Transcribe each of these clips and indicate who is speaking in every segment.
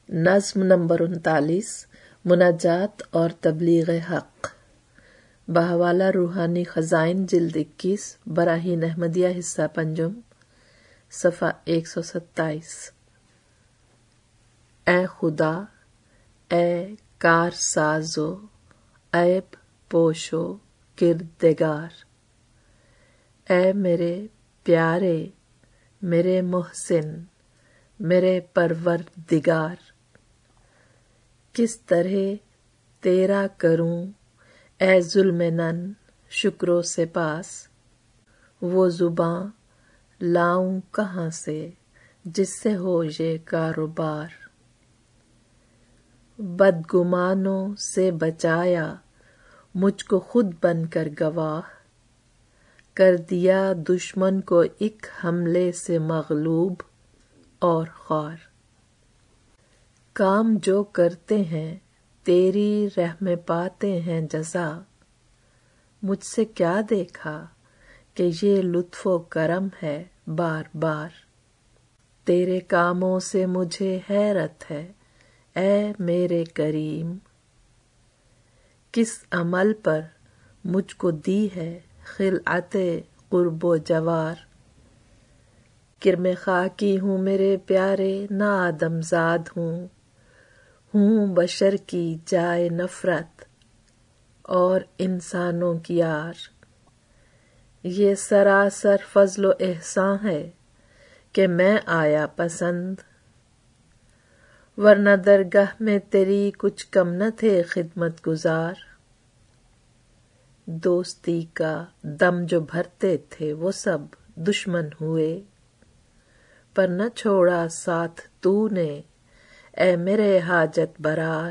Speaker 1: نظم نمبر 39 مناجات اور تبلیغ حق بحوالہ روحانی خزائن جلد 21 براہین احمدیہ حصہ پنجم صفحہ 127۔ اے خدا، اے کار سازو، عیب پوشو کردگار، اے میرے پیارے، میرے محسن، میرے پروردگار، کس طرح تیرا کروں اے ظلم نن شکر و سپاس، وہ زباں لاؤں کہاں سے جس سے ہو یہ کاروبار، بدگمانوں سے بچایا مجھ کو خود بن کر گواہ، کر دیا دشمن کو ایک حملے سے مغلوب اور خوار، کام جو کرتے ہیں تیری رحم پاتے ہیں جزا، مجھ سے کیا دیکھا کہ یہ لطف و کرم ہے بار بار، تیرے کاموں سے مجھے حیرت ہے اے میرے کریم، کس عمل پر مجھ کو دی ہے خلعت قرب و جوار، کرم خاکی ہوں میرے پیارے نہ آدم زاد ہوں بشر کی جائے نفرت اور انسانوں کی یار، یہ سراسر فضل و احسان ہے کہ میں آیا پسند، ورنہ درگاہ میں تیری کچھ کم نہ تھے خدمت گزار، دوستی کا دم جو بھرتے تھے وہ سب دشمن ہوئے، پر نہ چھوڑا ساتھ تو نے اے میرے حاجت برار،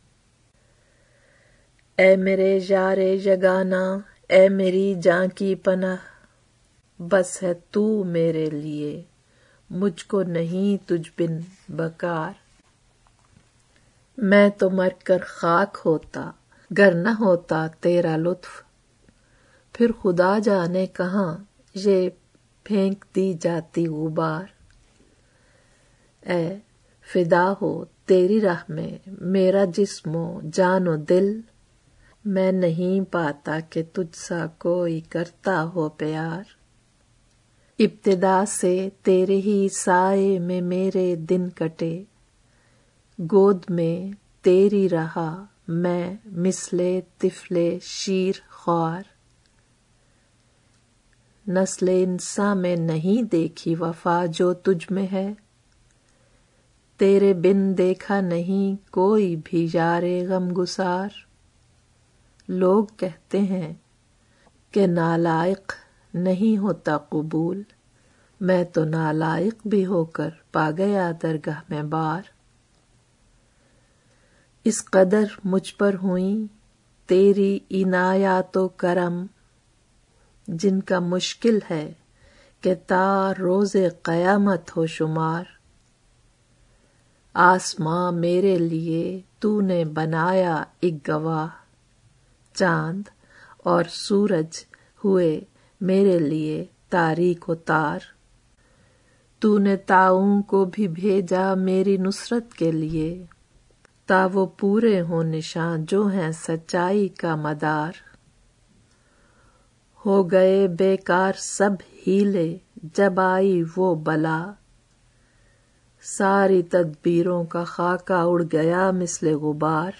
Speaker 1: اے میرے یار یگانہ، اے میری جاں کی پناہ، بس ہے تو میرے لیے مجھ کو نہیں تجھ بن بکار، میں تو مر کر خاک ہوتا گر نہ ہوتا تیرا لطف، پھر خدا جانے کہاں یہ پھینک دی جاتی غبار، اے فدا ہو تیری راہ میں میرا جسم و جان و دل، میں نہیں پاتا کہ تجھ سا کوئی کرتا ہو پیار، ابتدا سے تیرے ہی سائے میں میرے دن کٹے، گود میں تیری رہا میں مثل طفل شیر خوار، نسل انساں میں نہیں دیکھی وفا جو تجھ میں ہے، تیرے بن دیکھا نہیں کوئی بھی یار غم گسار، لوگ کہتے ہیں کہ نالائق نہیں ہوتا قبول، میں تو نالائق بھی ہو کر پا گیا درگاہ میں بار، اس قدر مجھ پر ہوئیں تیری عنایات و کرم، جن کا مشکل ہے کہ تا روز قیامت ہو شمار، آسماں میرے لیے تو نے بنایا ایک گواہ، چاند اور سورج ہوئے میرے لیے تاریک و تار، تو نے طاعون کو بھی بھیجا میری نصرت کے لیے، تا وہ پورے ہوں نشان جو ہیں سچائی کا مدار، ہو گئے بیکار سب ہیلے جب آئی وہ بلا، ساری تدبیروں کا خاکہ اڑ گیا مثل غبار،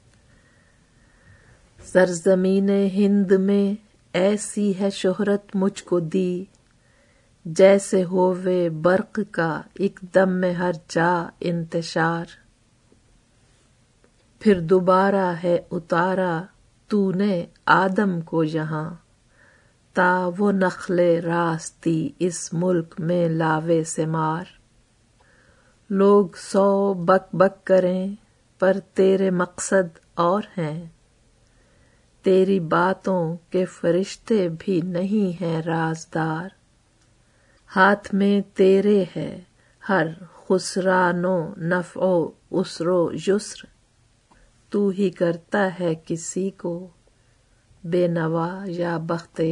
Speaker 1: سرزمین ہند میں ایسی ہے شہرت مجھ کو دی، جیسے ہووے برق کا ایک دم میں ہر جا انتشار، پھر دوبارہ ہے اتارا تو نے آدم کو یہاں، تا وہ نخل راستی اس ملک میں لاوے ثمار، لوگ 100 بک بک کریں پر تیرے مقصد اور ہیں، تیری باتوں کے فرشتے بھی نہیں ہیں رازدار، ہاتھ میں تیرے ہے ہر خسران و نفع و عسر و یسر، تو ہی کرتا ہے کسی کو بے نوا یا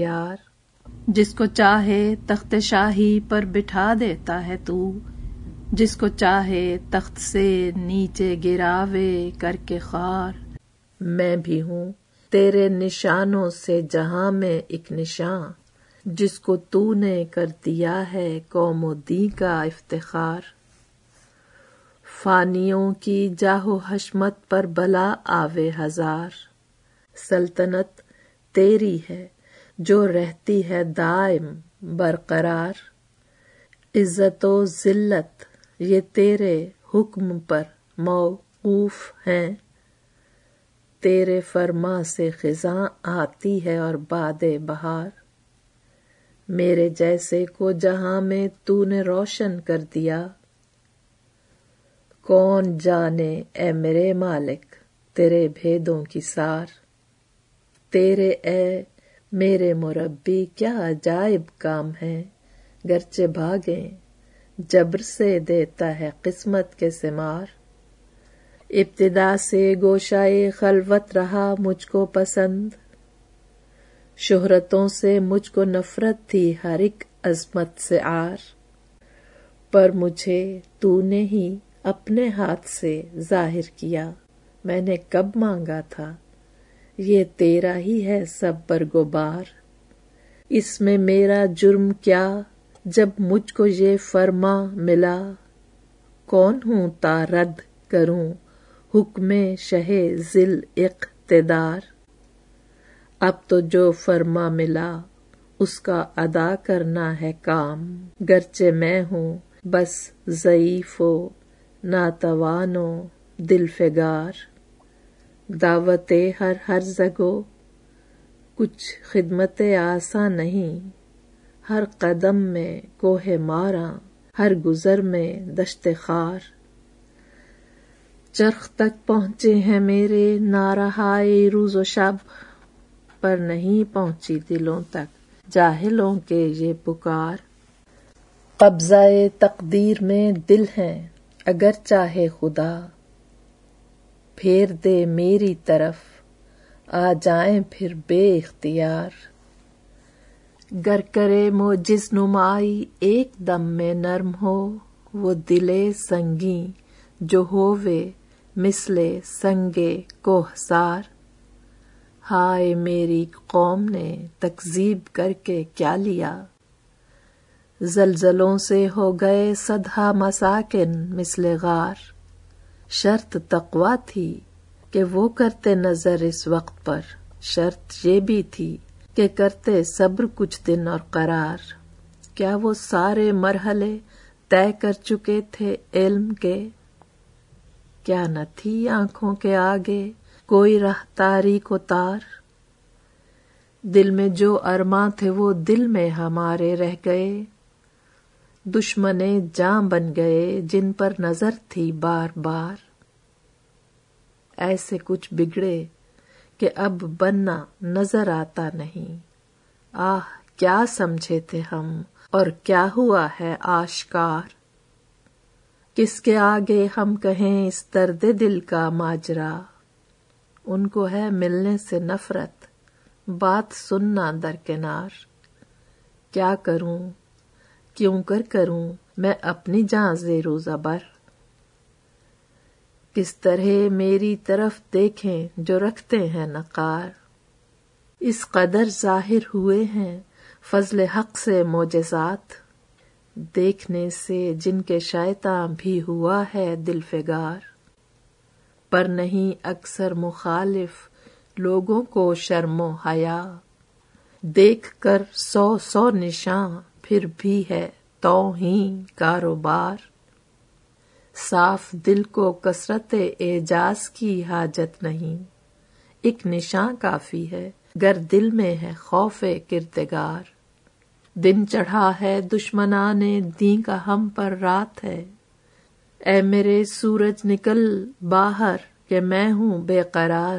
Speaker 1: بختیار، جس کو چاہے تخت شاہی پر بٹھا دیتا ہے تو، جس کو چاہے تخت سے نیچے گراوے کر کے خوار. میں بھی ہوں تیرے نشانوں سے جہاں میں ایک نشان، جس کو تو نے کر دیا ہے قوم و دین کا افتخار. فانیوں کی جاہ و حشمت پر بلا آوے ہزار، سلطنت تیری ہے جو رہتی ہے دائم برقرار. عزت و ذلت یہ تیرے حکم پر موقوف ہیں، تیرے فرما سے خزاں آتی ہے اور باد بہار. میرے جیسے کو جہاں میں تو نے روشن کر دیا، کون جانے اے میرے مالک تیرے بھیدوں کی سار. تیرے اے میرے مربی کیا عجائب کام ہے، گرچہ بھاگیں جبر سے دیتا ہے قسمت کے ثمار. ابتدا سے گوشائے خلوت رہا مجھ کو پسند، شہرتوں سے مجھ کو نفرت تھی ہر ایک عظمت سے عار. پر مجھے تو نے ہی اپنے ہاتھ سے ظاہر کیا، میں نے کب مانگا تھا یہ تیرا ہی ہے سب برگوبار. اس میں میرا جرم کیا جب مجھ کو یہ فرما ملا، کون ہوں تا رد کروں حکم شہ ذل اقتدار. اب تو جو فرما ملا اس کا ادا کرنا ہے کام، گرچہ میں ہوں بس ضعیف و ناتوان و دل فگار. دعوت ہر زگو کچھ خدمت آسان نہیں، ہر قدم میں کوہ ماراں ہر گزر میں دشت خار. چرخ تک پہنچے ہیں میرے نارہائے روز و شب، پر نہیں پہنچی دلوں تک جاہلوں کے یہ پکار. قبضہ تقدیر میں دل ہیں اگر چاہے خدا، پھیر دے میری طرف آ جائیں پھر بے اختیار. گر کرے معجز نمائی ایک دم میں نرم ہو، وہ دلے سنگیں جو ہووے مثل سنگ کوہسار. ہائے میری قوم نے تکذیب کر کے کیا لیا، زلزلوں سے ہو گئے صدہا مساکن مثل غار. شرط تقویٰ تھی کہ وہ کرتے نظر اس وقت پر، شرط یہ بھی تھی کہ کرتے صبر کچھ دن اور قرار. کیا وہ سارے مرحلے طے کر چکے تھے علم کے، کیا نہ تھی آنکھوں کے آگے کوئی راہ تاریک و تار. دل میں جو ارماں تھے وہ دل میں ہمارے رہ گئے، دشمنے جاں بن گئے جن پر نظر تھی بار بار. ایسے کچھ بگڑے کہ اب بننا نظر آتا نہیں. آہ کیا سمجھے تھے ہم اور کیا ہوا ہے آشکار. کس کے آگے ہم کہیں اس درد دل کا ماجرا، ان کو ہے ملنے سے نفرت بات سننا درکنار. کیا کروں کیوں کر کروں میں اپنی جاں زیر و زبر، کس طرح میری طرف دیکھیں جو رکھتے ہیں نقار. اس قدر ظاہر ہوئے ہیں فضل حق سے معجزات، دیکھنے سے جن کے شیطاں بھی ہوا ہے دل فگار. پر نہیں اکثر مخالف لوگوں کو شرم و حیا، دیکھ کر 100 نشان پھر بھی ہے توہین کاروبار. صاف دل کو کثرت اعجاز کی حاجت نہیں، ایک نشان کافی ہے گر دل میں ہے خوف کردگار. دن چڑھا ہے دشمنان دین کا ہم پر رات ہے، اے میرے سورج نکل باہر کہ میں ہوں بے قرار.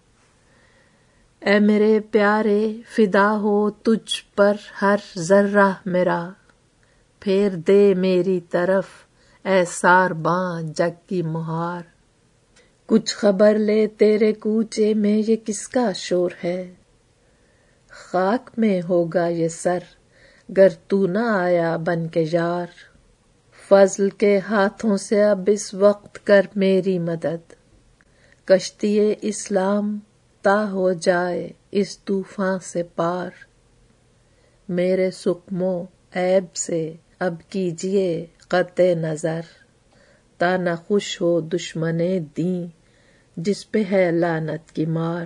Speaker 1: اے میرے پیارے فدا ہو تجھ پر ہر ذرہ میرا، پھیر دے میری طرف اے سارباں جگ کی مہار. کچھ خبر لے تیرے کوچے میں یہ کس کا شور ہے، خاک میں ہوگا یہ سر گر تو نہ آیا بن کے یار. فضل کے ہاتھوں سے اب اس وقت کر میری مدد، کشتی اسلام تا ہو جائے اس طوفان سے پار، میرے سقم و عیب سے اب کیجئے قطع نظر، تا نہ خوش ہو دشمن دین جس پہ ہے لعنت کی مار،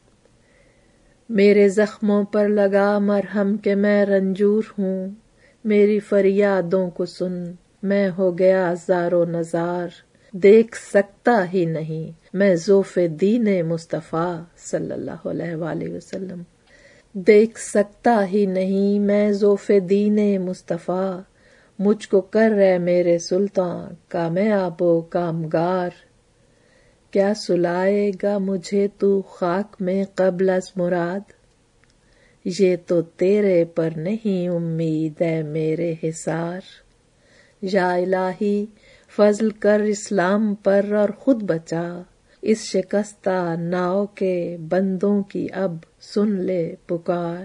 Speaker 1: میرے زخموں پر لگا مرہم کہ میں رنجور ہوں، میری فریادوں کو سن میں ہو گیا زار و نزار، دیکھ سکتا ہی نہیں میں ذوف دین مصطفیٰ صلی اللہ علیہ وآلہ وسلم، دیکھ سکتا ہی نہیں میں ذوف دین مصطفیٰ، مجھ کو کر رہے میرے سلطان کامیاب و کامگار، کیا سلائے گا مجھے تو خاک میں قبل از مراد، یہ تو تیرے پر نہیں امید ہے میرے حصار، یا الہی فضل کر اسلام پر اور خود بچا، اس شکستہ ناؤ کے بندوں کی اب سن لے پکار،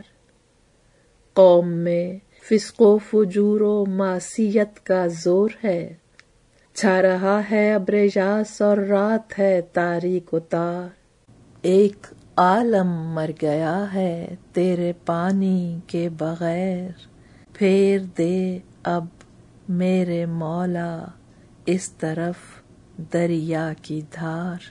Speaker 1: قوم میں فسق و فجور و معصیت کا زور ہے، چھا رہا ہے ابر یاس اور رات ہے تاریک و تار، ایک عالم مر گیا ہے تیرے پانی کے بغیر، پھیر دے اب میرے مولا اس طرف دریا کی دھار،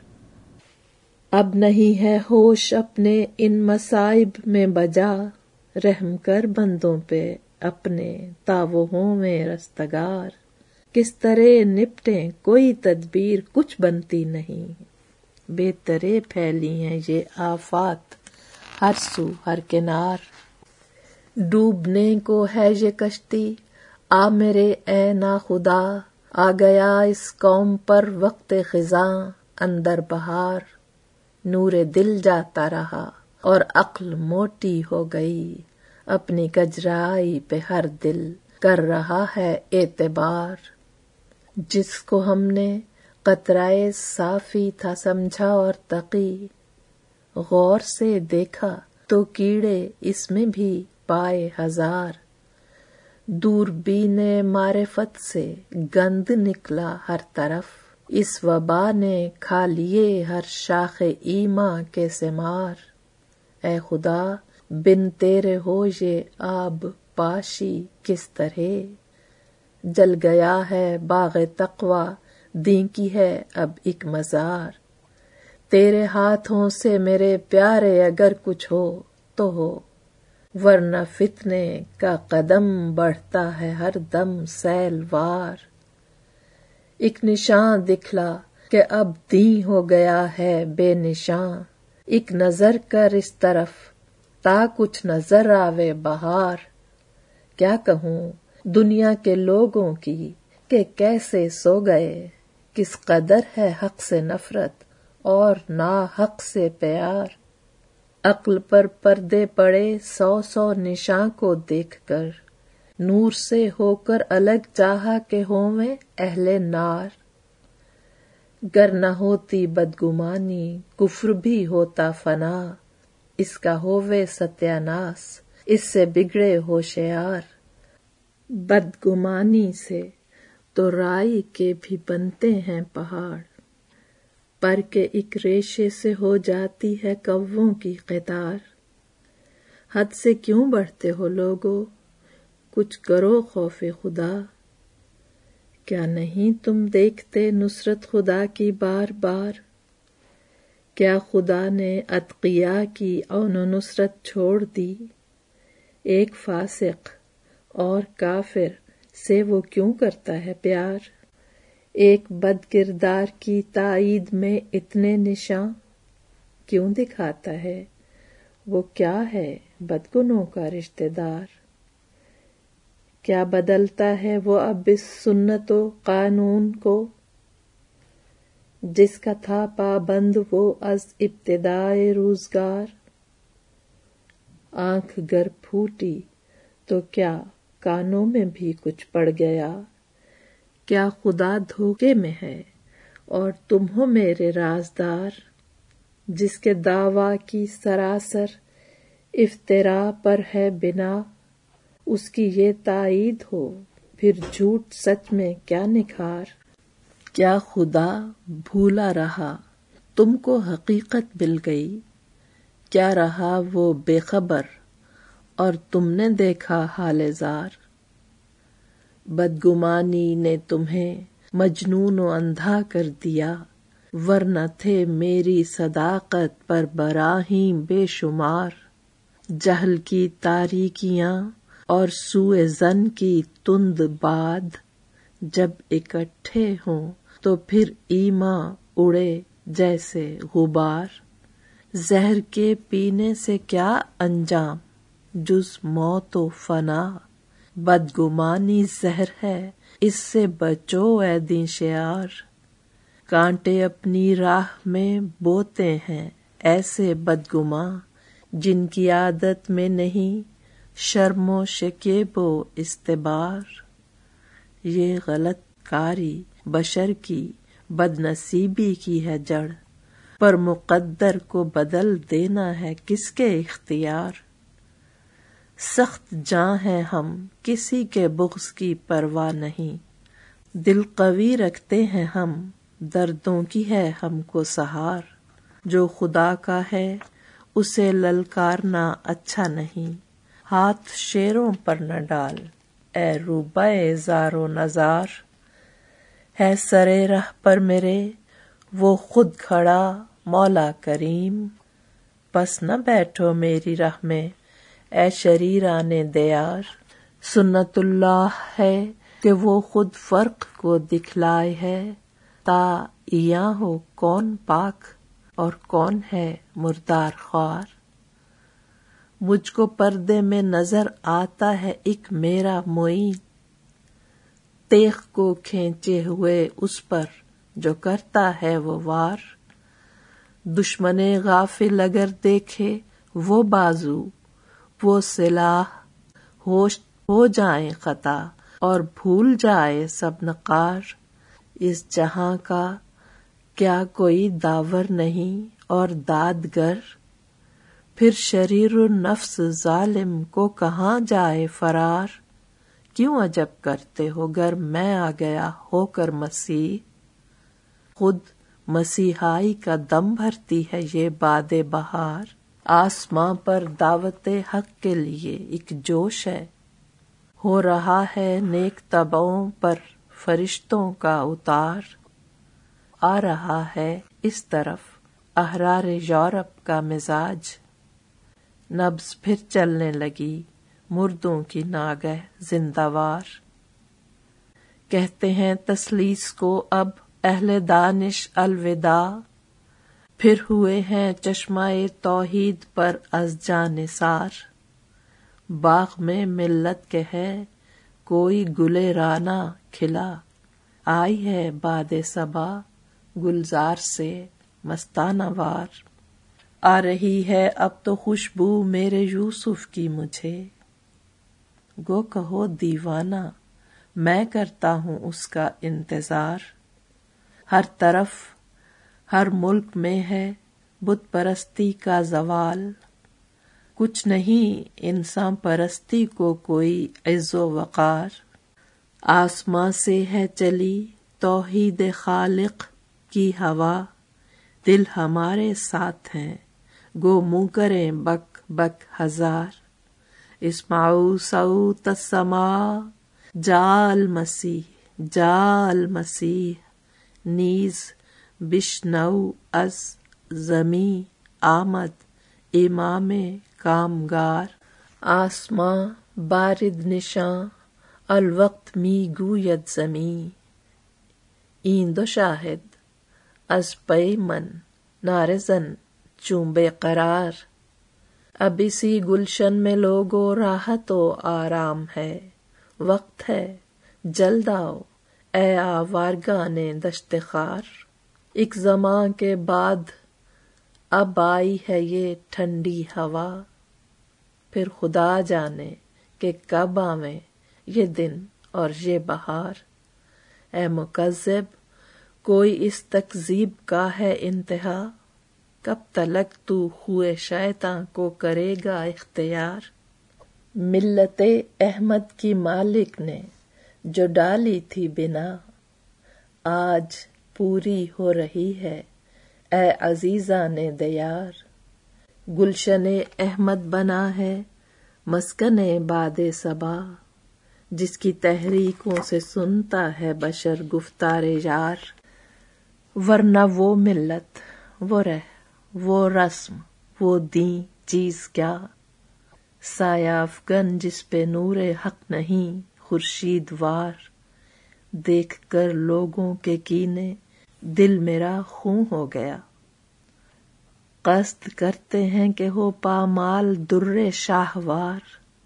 Speaker 1: اب نہیں ہے ہوش اپنے ان مصائب میں بجا، رحم کر بندوں پہ اپنے تا وہ ہوں میں رستگار، کس طرح نپٹیں کوئی تدبیر کچھ بنتی نہیں، بے طرح پھیلی ہیں یہ آفات ہر سو ہر کنار، ڈوبنے کو ہے یہ کشتی آ میرے اے ناخدا، آ گیا اس قوم پر وقت خزاں اندر بہار، نور دل جاتا رہا اور عقل موٹی ہو گئی، اپنی کجرائی پہ ہر دل کر رہا ہے اعتبار، جس کو ہم نے قطرۂ صافی تھا سمجھا اور تقی، غور سے دیکھا تو کیڑے اس میں بھی پائے ہزار، دوربین معرفت سے گند نکلا ہر طرف، اس وبا نے کھا لیے ہر شاخ ایماں کے ثمار، اے خدا بن تیرے ہو یہ آب پاشی کس طرح، جل گیا ہے باغ تقوی دین کی ہے اب ایک مزار، تیرے ہاتھوں سے میرے پیارے اگر کچھ ہو تو ہو، ورنہ فتنے کا قدم بڑھتا ہے ہر دم سیل وار، ایک نشان دکھلا کہ اب دین ہو گیا ہے بے نشان، ایک نظر کر اس طرف تا کچھ نظر آوے بہار، کیا کہوں دنیا کے لوگوں کی کہ کیسے سو گئے، کس قدر ہے حق سے نفرت اور ناحق سے پیار، عقل پر پردے پڑے سو سو نشاں کو دیکھ کر، نور سے ہو کر الگ چاہا کہ ہوویں اہل نار، گر نہ ہوتی بدگمانی کفر بھی ہوتا فنا، اس کا ہووے ستیہ ناس اس سے بگڑے ہوشیار، بدگمانی سے تو رائی کے بھی بنتے ہیں پہاڑ، پر کہ ایک ریشے سے ہو جاتی ہے کووں کی قطار، حد سے کیوں بڑھتے ہو لوگو کچھ کرو خوف خدا، کیا نہیں تم دیکھتے نصرت خدا کی بار بار، کیا خدا نے اتقیاء کی عون و نصرت چھوڑ دی، ایک فاسق اور کافر سے وہ کیوں کرتا ہے پیار، ایک بد کردار کی تائید میں اتنے نشاں کیوں دکھاتا ہے، وہ کیا ہے بدگنوں کا رشتہ دار، کیا بدلتا ہے وہ اب اس سنت و قانون کو، جس کا تھا پابند وہ از ابتدائے روزگار، آنکھ گر پھوٹی تو کیا کانوں میں بھی کچھ پڑ گیا، کیا خدا دھوکے میں ہے اور تم ہو میرے رازدار، جس کے دعویٰ کی سراسر افتراء پر ہے بنا، اس کی یہ تائید ہو پھر جھوٹ سچ میں کیا نکھار. کیا خدا بھولا رہا تم کو حقیقت مل گئی، کیا رہا وہ بے خبر اور تم نے دیکھا حال زار. بدگمانی نے تمہیں مجنون و اندھا کر دیا، ورنہ تھے میری صداقت پر براہیم بے شمار. جہل کی تاریکیاں اور سوء ظن کی تند باد جب اکٹھے ہوں تو پھر ایماں اڑے جیسے غبار. زہر کے پینے سے کیا انجام جز موت و فنا، بدگمانی زہر ہے اس سے بچو اے دیں شعار. کانٹے اپنی راہ میں بوتے ہیں ایسے بدگماں، جن کی عادت میں نہیں شرم و شکیب و استبار. یہ غلط کاری بشر کی بد نصیبی کی ہے جڑ، پر مقدر کو بدل دینا ہے کس کے اختیار. سخت جاں ہیں ہم کسی کے بغض کی پرواہ نہیں، دل قوی رکھتے ہیں ہم دردوں کی ہے ہم کو سہار. جو خدا کا ہے اسے للکارنا اچھا نہیں، ہاتھ شیروں پر نہ ڈال اے روبہ زار و نزار. ہے سرے رہ پر میرے وہ خود کھڑا مولا کریم، پس نہ بیٹھو میری راہ میں اے شریران دیار. سنت اللہ ہے کہ وہ خود فرق کو دکھلائے ہے، تا یاں ہو کون پاک اور کون ہے مردار خوار. مجھ کو پردے میں نظر آتا ہے ایک میرا معین، تیغ کو کھینچے ہوئے اس پر جو کرتا ہے وہ وار. دشمن غافل اگر دیکھے وہ بازو وہ سلاح، ہوش ہو جائیں خطا اور بھول جائے سب نقار. اس جہاں کا کیا کوئی داور نہیں اور دادگر، پھر شریر النفس ظالم کو کہاں جائے فرار. کیوں عجب کرتے ہو گر میں آ گیا ہو کر مسیح، خود مسیحائی کا دم بھرتی ہے یہ باد بہار. آسماں پر دعوت حق کے لیے ایک جوش ہے، ہو رہا ہے نیک طبعوں پر فرشتوں کا اتار. آ رہا ہے اس طرف احرار یورپ کا مزاج، نبض پھر چلنے لگی مردوں کی ناگہ زندہ وار. کہتے ہیں تثلیث کو اب اہل دانش الوداع، پھر ہوئے ہیں چشمہ توحید پر از جاں نثار. باغ میں ملت کے ہے کوئی گل رانا کھلا، آئی ہے باد صبا گلزار سے مستانہ وار. آ رہی ہے اب تو خوشبو میرے یوسف کی مجھے، گو کہو دیوانہ میں کرتا ہوں اس کا انتظار. ہر طرف ہر ملک میں ہے بت پرستی کا زوال، کچھ نہیں انسان پرستی کو کوئی عز و وقار. آسماں سے ہے چلی توحید خالق کی ہوا، دل ہمارے ساتھ ہیں گو منہ کریں بک بک ہزار. اسمعوا صوت السماء جاء المسیح جاء المسیح، نیز بشنو از زمیں آمد امام کامگار. آسماں بارد نشاں الوقت می گوید زمیں، این دو شاہد از پی من نارزن چون بے قرار. اب اسی گلشن میں لوگو راحت و آرام ہے، وقت ہے جلد آؤ اے آوارگان دشت خار. ایک زمان کے بعد اب آئی ہے یہ ٹھنڈی ہوا، پھر خدا جانے کہ کب آویں یہ دن اور یہ بہار. اے مکذب کوئی اس تکذیب کا ہے انتہا، کب تلک تو خوئے شیطاں کو کرے گا اختیار. ملت احمد کی مالک نے جو ڈالی تھی بنا آج پوری ہو رہی ہے، اے عزیزان دیار۔ گلشن احمد بنا ہے مسکن باد صبا، جس کی تحریکوں سے سنتا ہے بشر گفتار یار۔ ورنہ وہ ملت، وہ رہ، وہ رسم، وہ دین چیز کیا، سایہ افگن جس پہ نور حق نہیں خورشید وار۔ دیکھ کر لوگوں کے کینے دل میرا خون ہو گیا، قصد کرتے ہیں کہ ہو پامال در شاہوار۔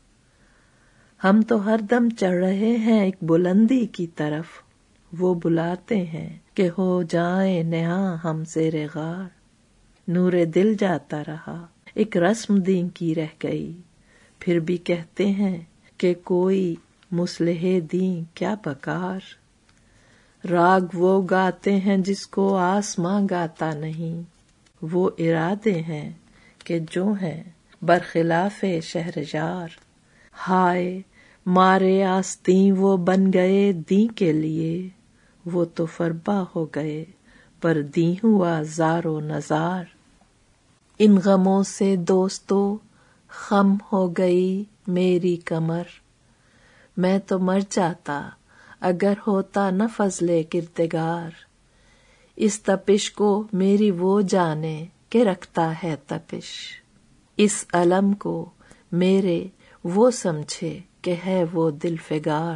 Speaker 1: ہم تو ہر دم چڑھ رہے ہیں ایک بلندی کی طرف، وہ بلاتے ہیں کہ ہو جائیں نہاں ہم زیر غار۔ نور دل جاتا رہا، ایک رسم دین کی رہ گئی، پھر بھی کہتے ہیں کہ کوئی مصلح دین کیا بکار۔ راگ وہ گاتے ہیں جس کو آسماں گاتا نہیں، وہ ارادے ہیں کہ جو ہیں برخلاف شہریار۔ ہائے مارے آستین وہ بن گئے دین کے لیے، وہ تو فربا ہو گئے پر دین ہوا زار و نزار۔ ان غموں سے دوستو خم ہو گئی میری کمر، میں تو مر جاتا اگر ہوتا نہ فضل کردگار۔ اس تپش کو میری وہ جانے کہ رکھتا ہے تپش، اس علم کو میرے وہ سمجھے کہ ہے وہ دل فگار۔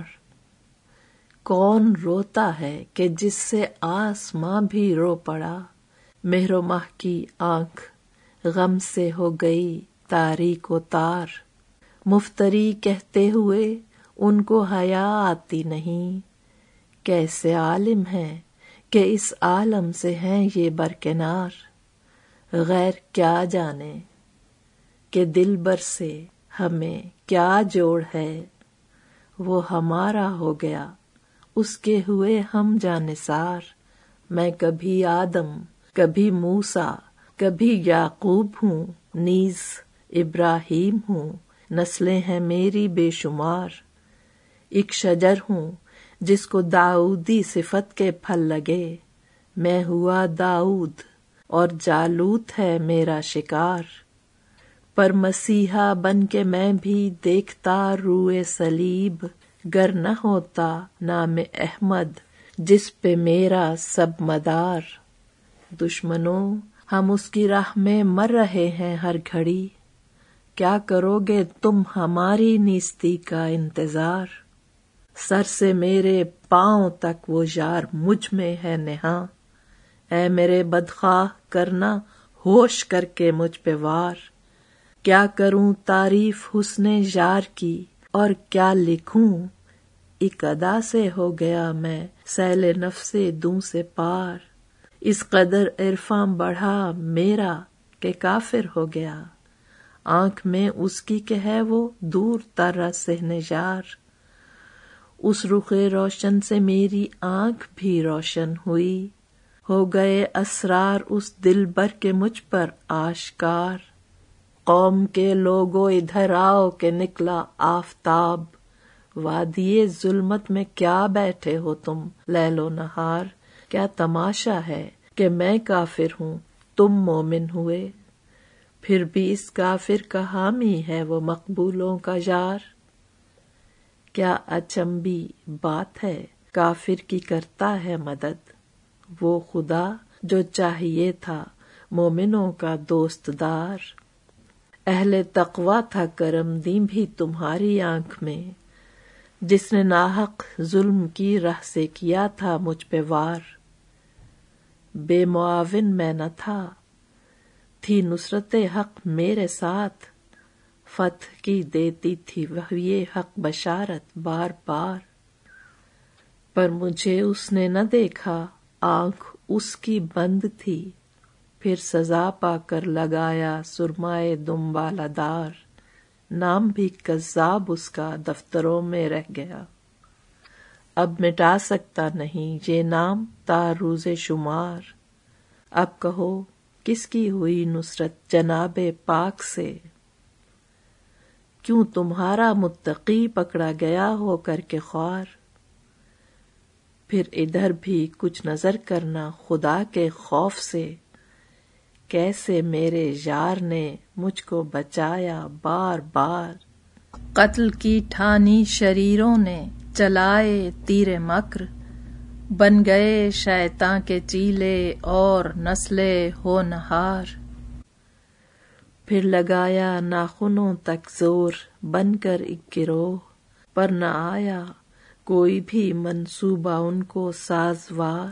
Speaker 1: کون روتا ہے کہ جس سے آسماں بھی رو پڑا، مہر و ماہ کی آنکھ غم سے ہو گئی تاریک و تار۔ مفتری کہتے ہوئے ان کو حیا آتی نہیں، کیسے عالم ہیں کہ اس عالم سے ہیں یہ برکنار۔ غیر کیا جانے کہ دل بر سے ہمیں کیا جوڑ ہے، وہ ہمارا ہو گیا اس کے ہوئے ہم جانثار۔ میں کبھی آدم، کبھی موسیٰ، کبھی یعقوب ہوں، نیز ابراہیم ہوں، نسلیں ہیں میری بے شمار۔ ایک شجر ہوں جس کو داؤدی صفت کے پھل لگے، میں ہوا داؤد اور جالوت ہے میرا شکار۔ پر مسیحا بن کے میں بھی دیکھتا روئے صلیب، گر نہ ہوتا نام احمد جس پہ میرا سب مدار۔ دشمنوں ہم اس کی راہ میں مر رہے ہیں ہر گھڑی، کیا کرو گے تم ہماری نیستی کا انتظار۔ سر سے میرے پاؤں تک وہ یار مجھ میں ہے نہاں، اے میرے بدخواہ کرنا ہوش کر کے مجھ پہ وار۔ کیا کروں تعریف حسن یار کی اور کیا لکھوں، ایک ادا سے ہو گیا میں سیل نفس دوں سے پار۔ اس قدر عرفاں بڑھا میرا کہ کافر ہو گیا، آنکھ میں اس کی کہ ہے وہ دور تر صحن یار۔ اس رخ روشن سے میری آنکھ بھی روشن ہوئی، ہو گئے اسرار اس دل بر کے مجھ پر آشکار۔ قوم کے لوگو ادھر آؤ کہ نکلا آفتاب، وادی ظلمت میں کیا بیٹھے ہو تم لیل و نہار۔ کیا تماشا ہے کہ میں کافر ہوں تم مومن ہوئے، پھر بھی اس کافر کا حامی ہے وہ مقبولوں کا یار۔ کیا اچنبی بات ہے کافر کی کرتا ہے مدد، وہ خدا جو چاہیے تھا مومنوں کا دوست دار۔ اہل تقویٰ تھا کرم دیں بھی تمہاری آنکھ میں، جس نے ناحق ظلم کی راہ سے کیا تھا مجھ پہ وار۔ بے معاون میں نہ تھا، تھی نصرت حق میرے ساتھ، فتح کی دیتی تھی وحی حق بشارت بار بار۔ پر مجھے اس نے نہ دیکھا، آنکھ اس کی بند تھی، پھر سزا پا کر لگایا سرمائے دنبالہ دار۔ نام بھی کذاب اس کا دفتروں میں رہ گیا، اب مٹا سکتا نہیں یہ نام تا روز شمار۔ اب کہو کس کی ہوئی نصرت جناب پاک سے، کیوں تمہارا متقی پکڑا گیا ہو کر کے خوار۔ پھر ادھر بھی کچھ نظر کرنا خدا کے خوف سے، کیسے میرے یار نے مجھ کو بچایا بار بار۔ قتل کی ٹھانی شریروں نے چلائے تیر مکر، بن گئے شیطاں کے چیلے اور نسلے ہونہار۔ پھر لگایا ناخنوں تک زور بن کر ایک گروہ، پر نہ آیا کوئی بھی منصوبہ ان کو سازوار۔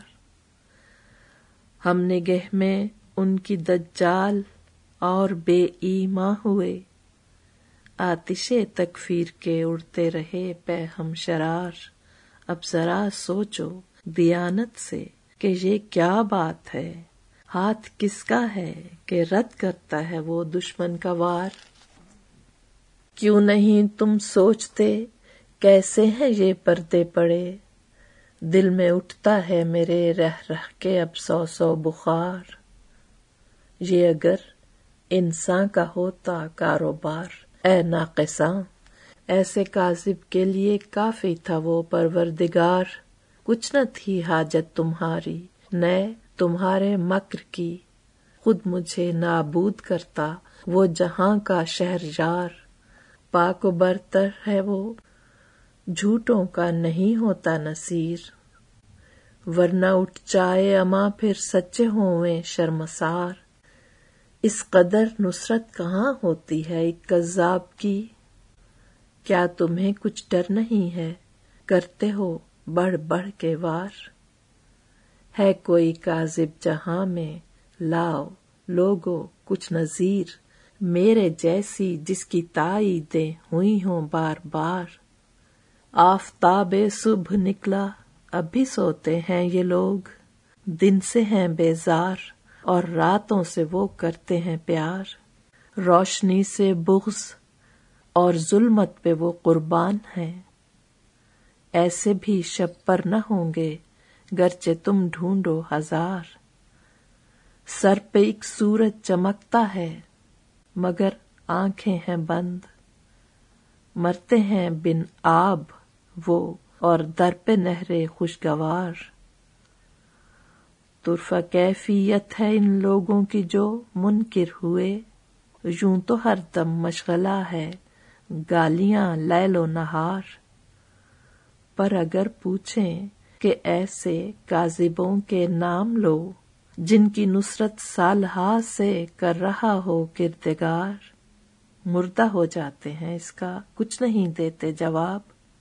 Speaker 1: ہم نگہ میں ان کی دجال اور بے ایماں ہوئے، آتش تکفیر کے اڑتے رہے پہ ہم شرار۔ اب ذرا سوچو دیانت سے کہ یہ کیا بات ہے، ہاتھ کس کا ہے کہ رد کرتا ہے وہ دشمن کا وار؟ کیوں نہیں تم سوچتے کیسے ہیں یہ پردے پڑے، دل میں اٹھتا ہے میرے رہ رہ کے اب سو سو بخار۔ یہ اگر انسان کا ہوتا کاروبار اے ناقصاں، ایسے کاذب کے لیے کافی تھا وہ پروردگار۔ کچھ نہ تھی حاجت تمہاری نئے تمہارے مکر کی، خود مجھے نابود کرتا وہ جہاں کا شہریار۔ پاک و برتر ہے وہ، جھوٹوں کا نہیں ہوتا نصیر، ورنہ اٹھ جائے اما پھر سچے ہوئے شرمسار۔ اس قدر نصرت کہاں ہوتی ہے ایک کذاب کی، کیا تمہیں کچھ ڈر نہیں ہے، کرتے ہو بڑھ بڑھ کے وار۔ ہے کوئی کاذب جہاں میں، لاؤ لوگو کچھ نظیر، میرے جیسی جس کی تائیدیں ہوئی ہوں بار بار۔ آفتاب صبح نکلا اب بھی سوتے ہیں یہ لوگ، دن سے ہیں بیزار اور راتوں سے وہ کرتے ہیں پیار۔ روشنی سے بغض اور ظلمت پہ وہ قربان ہیں، ایسے بھی شب پر نہ ہوں گے گرچہ تم ڈھونڈو ہزار۔ سر پہ ایک سورج چمکتا ہے مگر آنکھیں ہیں بند، مرتے ہیں بن آب وہ اور در پہ نہرے خوشگوار۔ طرفہ کیفیت ہے ان لوگوں کی جو منکر ہوئے، یوں تو ہر دم مشغلہ ہے گالیاں لیل و نہار۔ پر اگر پوچھیں کہ ایسے کاذبوں کے نام لو جن کی نصرت سالہا سے کر رہا ہو کردگار، مردہ ہو جاتے ہیں اس کا کچھ نہیں دیتے جواب۔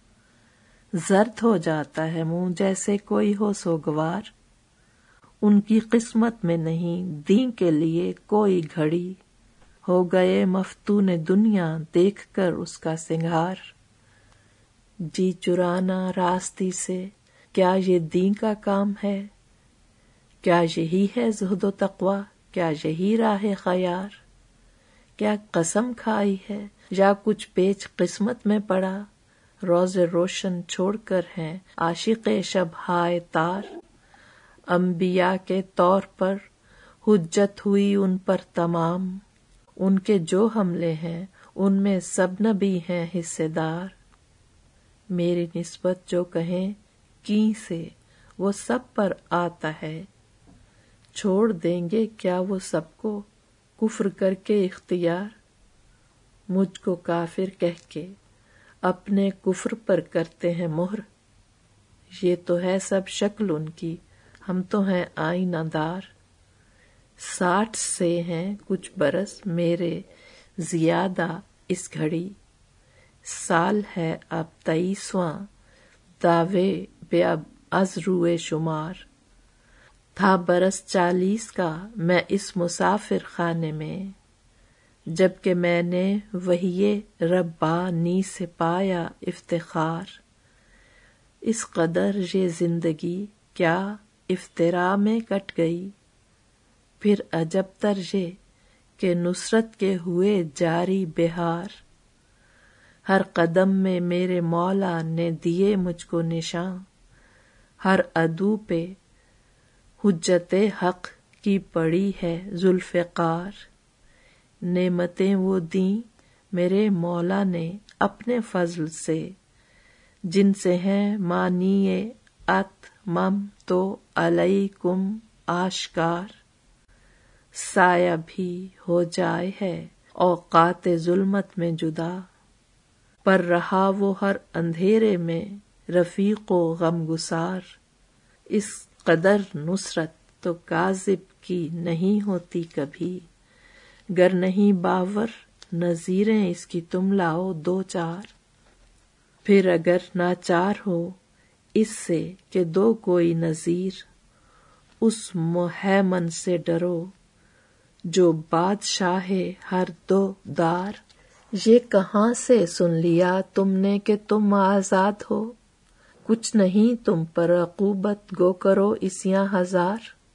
Speaker 1: زرد ہو جاتا ہے منہ جیسے کوئی ہو سوگوار، ان کی قسمت میں نہیں دین کے لیے کوئی گھڑی، ہو گئے مفتون دنیا دیکھ کر اس کا سنگھار۔ جی چرانا راستی سے کیا یہ دین کا کام ہے، کیا یہی ہے زہد و تقوی، کیا یہی راہ خیار؟ کیا قسم کھائی ہے یا کچھ پیچ قسمت میں پڑا، روز روشن چھوڑ کر ہیں عاشق شب ہائے تار۔ انبیاء کے طور پر حجت ہوئی ان پر تمام، ان کے جو حملے ہیں ان میں سب نبی ہیں حصے دار۔ میری نسبت جو کہیں کی سے وہ سب پر آتا ہے، چھوڑ دیں گے کیا وہ سب کو کفر کر کے اختیار؟ مجھ کو کافر کہہ کے اپنے کفر پر کرتے ہیں مہر، یہ تو ہے سب شکل ان کی، ہم تو ہیں آئینہ دار۔ 60 سے ہیں کچھ برس میرے زیادہ اس گھڑی، سال ہے اب 23واں دعوے بے اب از روئے شمار۔ تھا برس 40 کا میں اس مسافر خانے میں، جبکہ میں نے وحی ربانی سے پایا افتخار۔ اس قدر یہ زندگی کیا افتراء میں کٹ گئی، پھر عجب تر یہ کہ نصرت کے ہوئے جاری بہار۔ ہر قدم میں میرے مولا نے دیے مجھ کو نشاں، ہر عدو پہ حجت حق کی پڑی ہے ذوالفقار۔ نعمتیں وہ دیں میرے مولا نے اپنے فضل سے، جن سے ہیں مانی अतममतु अलैकुम आश्कार, साया भी हो जाए है औकात जुल्मत में जुदा, पर रहा वो हर अंधेरे में रफीको गमगुसार। इस कदर नुसरत तो काजिब की नहीं होती कभी, गर नहीं बावर नजीरें इसकी तुम लाओ दो चार। फिर अगर नाचार हो इससे कि दो कोई नजीर, उस मुहैमन से डरो जो बादशाह हर दो दार। ये कहाँ से सुन लिया तुमने कि तुम आजाद हो, कुछ नहीं तुम पर अकूबत गो करो इसियां हजार।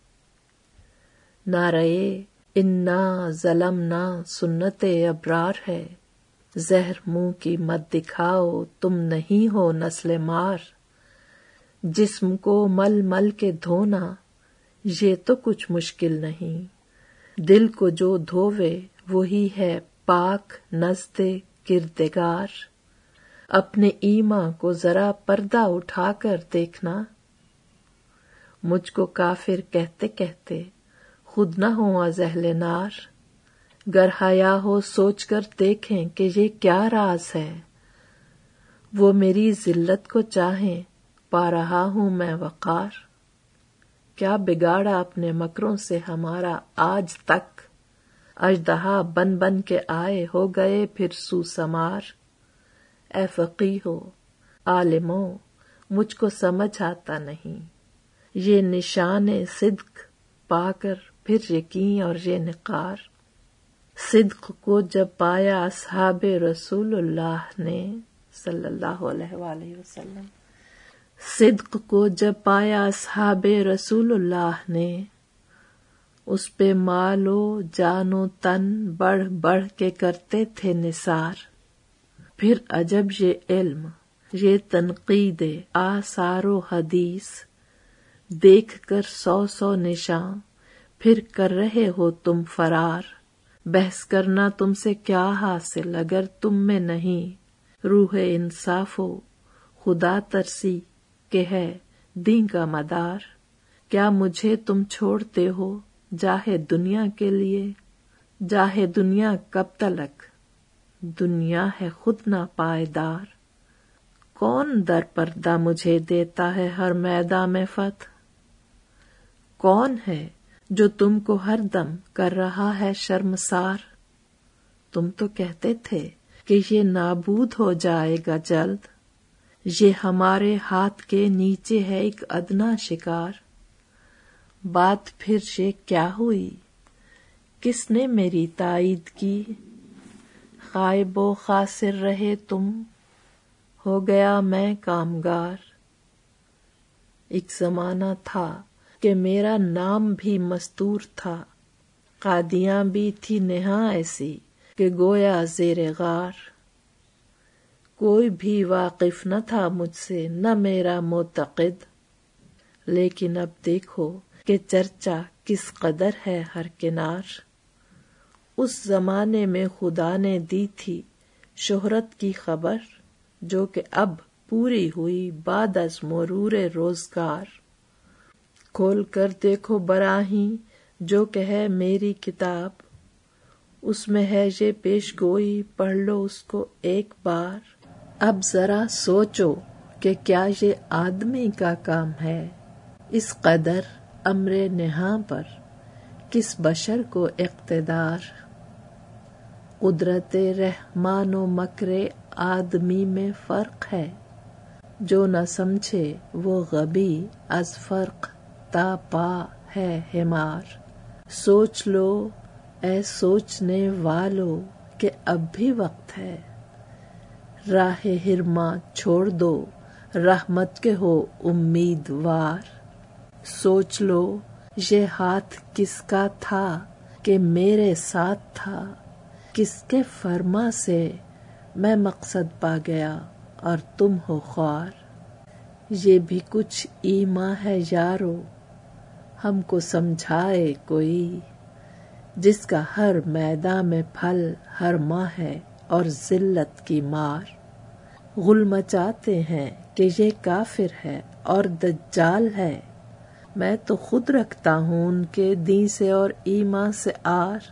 Speaker 1: नारे इन्ना ज़लमना सुन्नते अबरार है, जहर मुंह की मत दिखाओ तुम नहीं हो नस्ल मार। जिस्म को मल मल के धोना ये तो कुछ मुश्किल नहीं, दिल को जो धोवे वही है पाक नज़्दे किरदगार। अपने ईमान को जरा पर्दा उठाकर देखना, मुझको काफिर कहते कहते खुद न हो अज़हले नार। गर हया हो सोचकर देखें कि ये क्या राज है, वो मेरी जिल्लत को चाहें पा रहा हूँ मैं वक़ार। क्या बिगाड़ा अपने मकरों से हमारा आज तक, अजदहा बन बन के आए हो गए फिर सुसमार। ए फकीहो आलिमो मुझको समझ आता नहीं, ये निशाने सिद्क पाकर फिर यकीन और ये निकार। सिद्क को जब पाया असहाबे रसूलुल्लाह ने सल्लल्लाहु अलैहि वसल्लम, सिद्क को जब पाया असहाबे रसूलुल्लाह ने, उस पे मालो जानो तन बढ़ बढ़ के करते थे निसार। फिर अजब ये इल्म ये तनकीदे आसारो हदीस, देख कर सौ सौ निशान फिर कर रहे हो तुम फरार। बहस करना तुमसे क्या हासिल अगर तुम में नहीं रूह इंसाफो खुदा तरसी के है दीन का मदार। क्या मुझे तुम छोड़ते हो जाहे दुनिया के लिए, जाहे दुनिया कब तलक, दुनिया है खुद ना पायदार। कौन दर पर्दा मुझे देता है हर मैदान में फत, कौन है जो तुमको हर दम कर रहा है शर्मसार। तुम तो कहते थे कि ये नाबूद हो जाएगा जल्द, ये हमारे हाथ के नीचे है एक अदना शिकार। बात फिर ये क्या हुई, किसने मेरी ताईद की, खाइबो खासिर रहे तुम, हो गया मैं कामगार। एक जमाना था कि मेरा नाम भी मस्तूर था, कादियां भी थी नेहा ऐसी कि गोया ज़ेरे गार। कोई भी वाकिफ न था मुझसे न मेरा मोतक़िद, लेकिन अब देखो कि चर्चा किस कदर है हर किनार। उस जमाने में खुदा ने दी थी शोहरत की खबर, जो कि अब पूरी हुई बाद अज मरूरे रोजगार। खोल कर देखो बराही जो कि है मेरी किताब, उसमें है ये पेशगोई पढ़ लो उसको एक बार। अब जरा सोचो कि क्या ये आदमी का काम है, इस कदर अम्रे नेहा पर किस बशर को इक़्तिदार। कुदरते रहमानो मकरे आदमी में फर्क है, जो न समझे वो गबी अज फर्क तापा है हिमार। सोच लो ऐ सोचने वालों कि अब भी वक्त है, राह हिरमा छोड़ दो रहमत के हो उम्मीदवार। सोच लो ये हाथ किसका था कि मेरे साथ था, किसके फरमा से मैं मकसद पा गया और तुम हो ख्वार। ये भी कुछ ईमा है यारो, हमको समझाए कोई, जिसका हर मैदान में फल हर माह है और जिल्लत की मार। गुल मचाते हैं कि ये काफिर है اور دجال ہے، میں تو خود رکھتا ہوں ان کے دین سے اور ایمان سے آر۔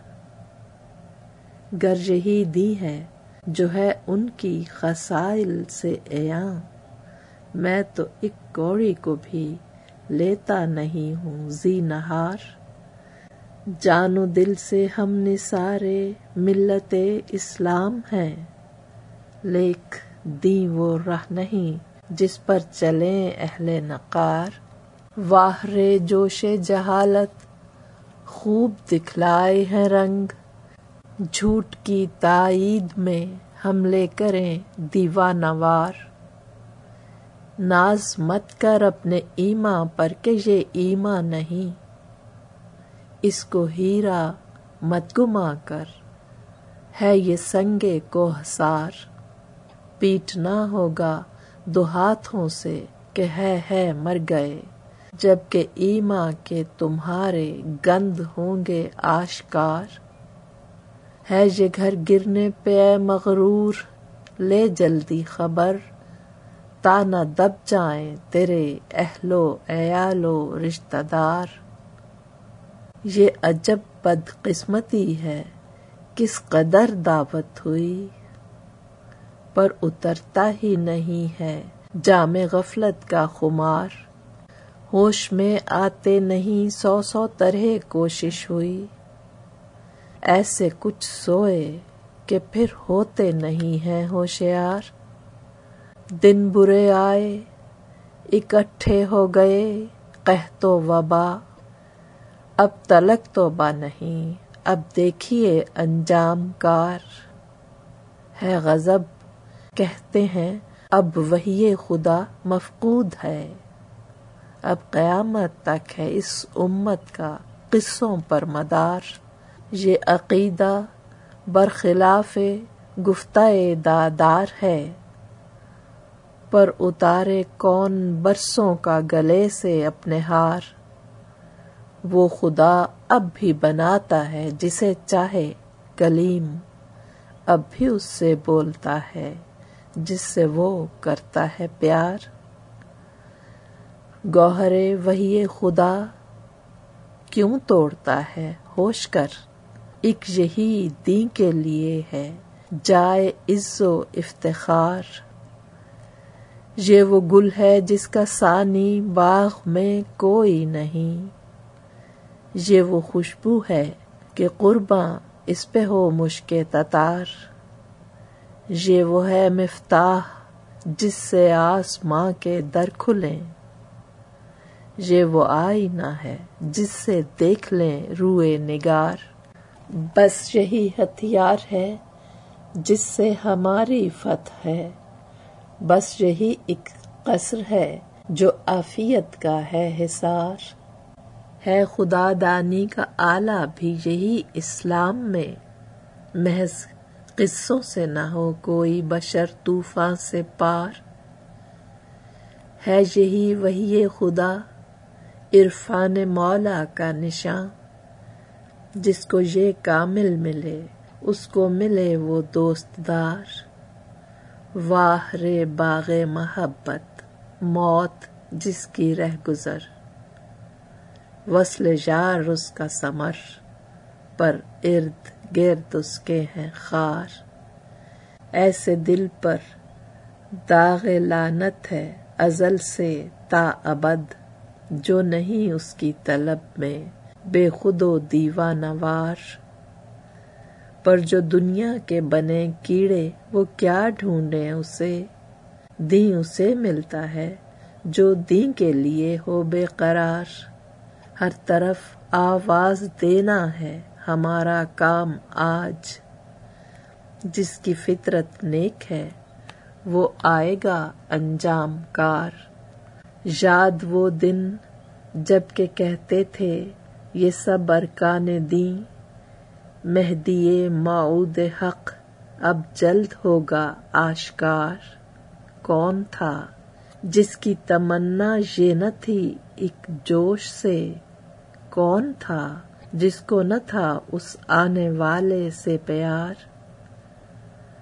Speaker 1: گر یہی دین ہے جو ہے ان کی خصائل سے عیاں، میں تو ایک کوڑی کو بھی لیتا نہیں ہوں زینہار۔ جان و دل سے ہم نے سارے ملت اسلام ہیں، لیک دین وہ راہ نہیں جس پر چلیں اہل نقار۔ واہ رے جوش جہالت خوب دکھلائے ہیں رنگ، جھوٹ کی تائید میں حملے کریں دیوانہ وار۔ ناز مت کر اپنے ایمان پر کہ یہ ایمان نہیں، اس کو ہیرا مت گما کر ہے یہ سنگ کوہسار۔ پیٹنا ہوگا دو ہاتھوں سے کہ ہے مر گئے، جبکہ ایمان کے تمہارے گند ہوں گے آشکار۔ ہے یہ گھر گرنے پہ اے مغرور، لے جلدی خبر، تا نہ دب جائیں تیرے اہل و عیال و رشتہ دار۔ یہ عجب بدقسمتی ہے کس قدر دعوت ہوئی، پر اترتا ہی نہیں ہے جام غفلت کا خمار۔ ہوش میں آتے نہیں سو طرح کوشش ہوئی، ایسے کچھ سوئے کہ پھر ہوتے نہیں ہیں ہوشیار۔ دن برے آئے اکٹھے ہو گئے قحط و وبا، اب تلک توبہ نہیں اب دیکھیے انجام کار۔ ہے غضب کہتے ہیں اب وحی خدا مفقود ہے، اب قیامت تک ہے اس امت کا قصوں پر مدار۔ یہ عقیدہ برخلاف گفتہ دادار ہے، پر اتارے کون برسوں کا گلے سے اپنے ہار۔ وہ خدا اب بھی بناتا ہے جسے چاہے کلیم، اب بھی اس سے بولتا ہے جس سے وہ کرتا ہے پیار۔ گوہر وحی خدا کیوں توڑتا ہے ہوش کر، ایک یہی دین کے لیے ہے جائے عز و افتخار۔ یہ وہ گل ہے جس کا ثانی باغ میں کوئی نہیں، یہ وہ خوشبو ہے کہ قرباں اس پہ ہو مشک تتار۔ یہ وہ ہے مفتاح جس سے آسماں کے در کھلیں، یہ وہ آئینہ ہے جس سے دیکھ لیں روئے نگار۔ بس یہی ہتھیار ہے جس سے ہماری فتح ہے، بس یہی ایک قصر ہے جو عافیت کا ہے حصار۔ ہے خدا دانی کا آلہ بھی یہی اسلام میں، محض قصوں سے نہ ہو کوئی بشر طوفان سے پار۔ ہے یہی وحی خدا عرفان مولا کا نشاں، جس کو یہ کامل ملے اس کو ملے وہ دوست دار۔ واہ رے باغ محبت موت جس کی رہ گزر، وصل یار اس کا ثمر پر ارد گرد اس کے ہیں خار۔ ایسے دل پر داغ لعنت ہے ازل سے تا ابد، جو نہیں اس کی طلب میں بے خود و دیوانہ وار۔ پر جو دنیا کے بنے کیڑے وہ کیا ڈھونڈیں اسے، دین اسے ملتا ہے جو دین کے لیے ہو بے قرار۔ ہر طرف آواز دینا ہے ہمارا کام آج، جس کی فطرت نیک ہے وہ آئے گا انجام کار۔ یاد وہ دن جب کہ کہتے تھے یہ سب ارکان دین، مہدی موعود حق اب جلد ہوگا آشکار۔ کون تھا جس کی تمنا یہ نہ تھی ایک جوش سے، کون تھا جس کو نہ تھا اس آنے والے سے پیار۔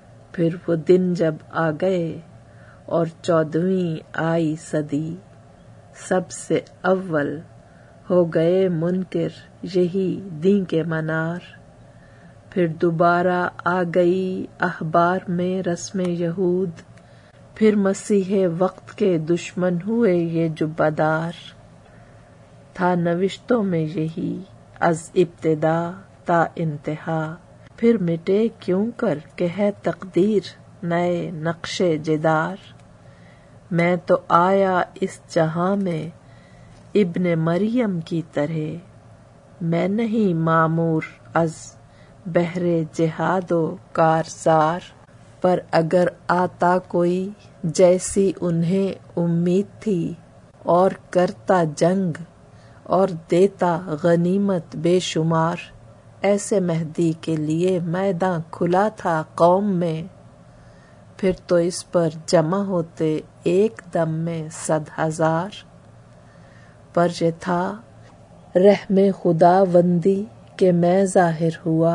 Speaker 1: پھر وہ دن جب آ گئے اور 14ویں آئی صدی، سب سے اول ہو گئے منکر یہی دین کے منار، پھر دوبارہ آ گئی اخبار میں رسم یہود، پھر مسیح وقت کے دشمن ہوئے یہ جبادار، تھا نوشتوں میں یہی از ابتدا تا انتہا، پھر مٹے کیوں کر کہ ہے تقدیر نئے نقش جدار، میں تو آیا اس جہاں میں ابن مریم کی طرح، میں نہیں معمور از بہر جہاد و کارزار، پر اگر آتا کوئی جیسی انہیں امید تھی، اور کرتا جنگ اور دیتا غنیمت بے شمار، ایسے مہدی کے لیے میداں کھلا تھا قوم میں، پھر تو اس پر جمع ہوتے ایک دم میں 100,000، پر یہ تھا رحم خداوندی کہ میں ظاہر ہوا،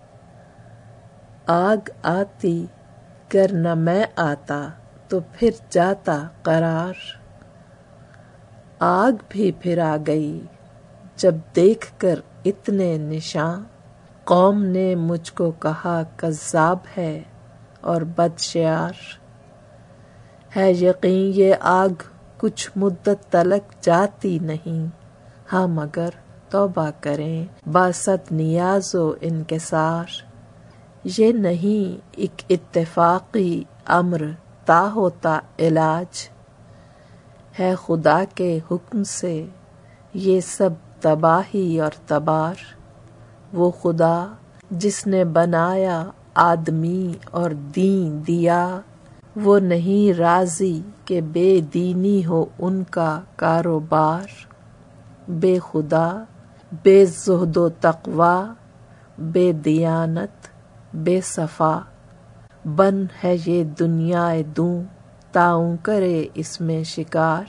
Speaker 1: آگ آتی گر نہ میں آتا تو پھر جاتا قرار، آگ بھی پھر آ گئی جب دیکھ کر اتنے نشاں، قوم نے مجھ کو کہا کذاب ہے اور بدشیار، ہے یقین یہ آگ کچھ مدت تلک جاتی نہیں، ہاں مگر توبہ کریں باسط نیاز و انکسار، یہ نہیں ایک اتفاقی امر تا ہوتا علاج، ہے خدا کے حکم سے یہ سب تباہی اور تبار، وہ خدا جس نے بنایا آدمی اور دین دیا، وہ نہیں راضی کہ بے دینی ہو ان کا کاروبار، بے خدا بے زہد و تقوی بے دیانت بے صفا، بن ہے یہ دنیا دوں تاؤں کرے اس میں شکار،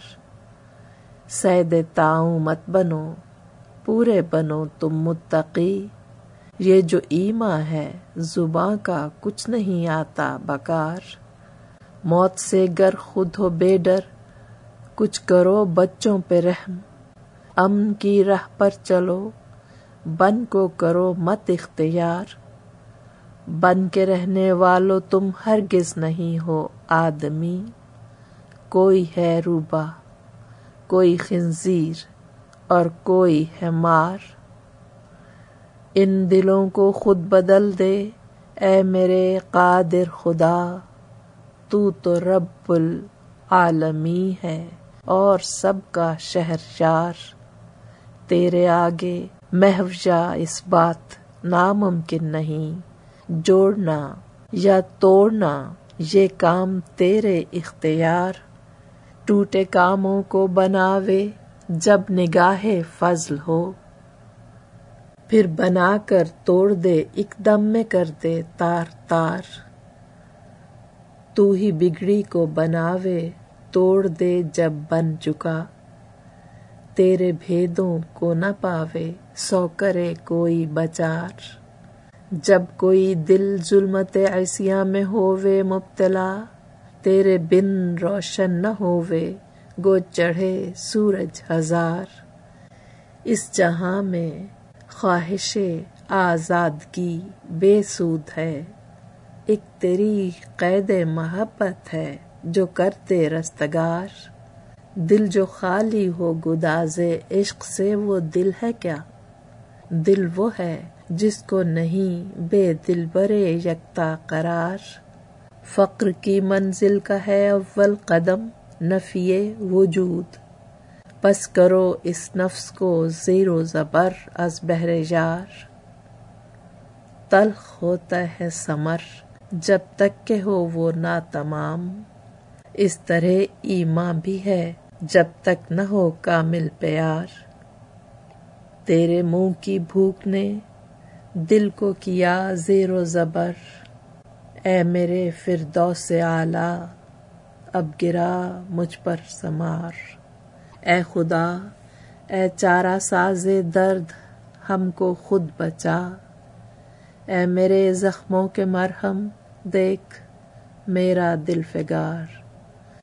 Speaker 1: صید تاؤں مت بنو پورے بنو تم متقی، یہ جو ایمان ہے زباں کا کچھ نہیں آتا بکار، موت سے گر خود ہو بے ڈر کچھ کرو بچوں پہ رحم، امن کی راہ پر چلو بن کو کرو مت اختیار، بن کے رہنے والو تم ہرگز نہیں ہو آدمی، کوئی ہے روبہ کوئی خنزیر اور کوئی ہے مار، ان دلوں کو خود بدل دے اے میرے قادر خدا، تو رب العالمین ہے اور سب کا شہرشار، تیرے آگے محو یا اس بات ناممکن نہیں، جوڑنا یا توڑنا یہ کام تیرے اختیار، ٹوٹے کاموں کو بناوے جب نگاہ فضل ہو، پھر بنا کر توڑ دے ایک دم میں کر دے تار تار، تو ہی بگڑی کو بناوے توڑ دے جب بن چکا، تیرے بھیدوں کو نہ پاوے سو کرے کوئی بچار، جب کوئی دل ظلمت عصیاں میں ہووے مبتلا، تیرے بن روشن نہ ہووے گو چڑھے سورج ہزار، اس جہاں میں خواہش آزادگی بے سود ہے، ایک تیری قید محبت ہے جو کرتے رستگار، دل جو خالی ہو گداز عشق سے وہ دل ہے کیا، دل وہ ہے جس کو نہیں بے دل برے یکتا قرار، فقر کی منزل کا ہے اول قدم نفی وجود، پس کرو اس نفس کو زیر و زبر از بہر یار، تلخ ہوتا ہے ثمر جب تک کہ ہو وہ ناتمام، اس طرح ایمان بھی ہے جب تک نہ ہو کامل پیار، تیرے منہ کی بھوک نے دل کو کیا زیر و زبر، اے میرے فردوس اعلیٰ اب گرا مجھ پر ثمار، اے خدا اے چارہ ساز درد ہم کو خود بچا، اے میرے زخموں کے مرہم دیکھ میرا دل فگار،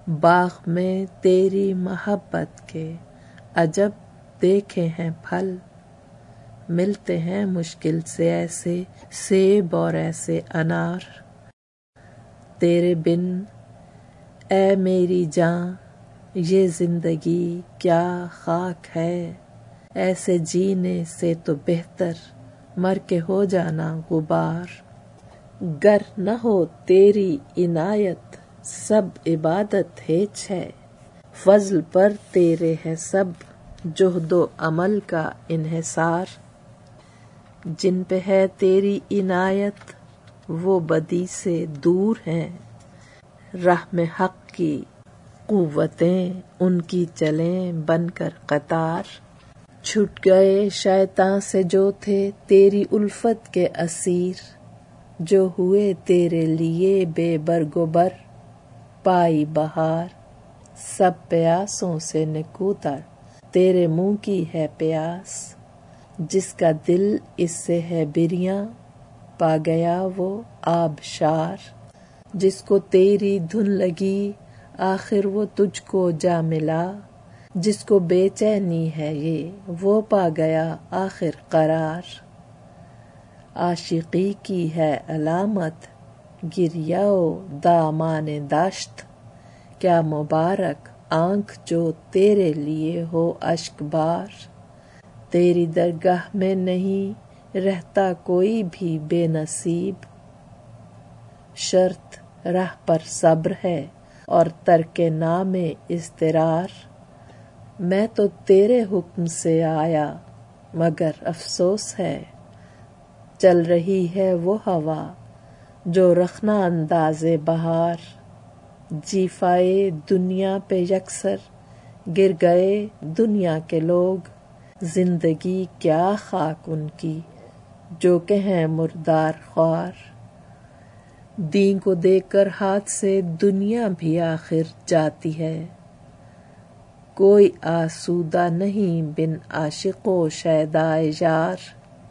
Speaker 1: باغ میں تیری محبت کے عجب دیکھے ہیں پھل، ملتے ہیں مشکل سے ایسے سیب اور ایسے انار۔ تیرے بن اے میری جاں یہ زندگی کیا خاک ہے، ایسے جینے سے تو بہتر مر کے ہو جانا غبار۔ گر نہ ہو تیری عنایت سب عبادت ہیچ ہے، فضل پر تیرے ہے سب جہد و عمل کا انحصار۔ جن پہ ہے تیری عنایت وہ بدی سے دور ہیں، راہ میں حق کی قوتیں ان کی چلیں بن کر قطار۔ چھٹ گئے شیطاں سے جو تھے تیری الفت کے اسیر، جو ہوئے تیرے لیے بے برگ و بر پائی بہار۔ سب پیاسوں سے نکوتر تیرے منہ کی ہے پیاس، جس کا دل اس سے ہے بریاں پا گیا وہ آبشار۔ جس کو تیری دھن لگی آخر وہ تجھ کو جا ملا، جس کو بے چینی ہے یہ وہ پا گیا آخر قرار۔ عاشقی کی ہے علامت گریہ و دامان داشت، کیا مبارک آنکھ جو تیرے لیے ہو اشک بار۔ تیری درگاہ میں نہیں رہتا کوئی بھی بے نصیب، شرط راہ پر صبر ہے اور ترک نام اضطرار۔ میں تو تیرے حکم سے آیا مگر افسوس ہے، چل رہی ہے وہ ہوا جو رخنا انداز بہار۔ جیفائے دنیا پہ یکسر گر گئے دنیا کے لوگ، زندگی کیا خاک ان کی جو کہ ہیں مردار خوار۔ دین کو دے کر ہاتھ سے دنیا بھی آخر جاتی ہے، کوئی آسودہ نہیں بن عاشق و شیدائے یار۔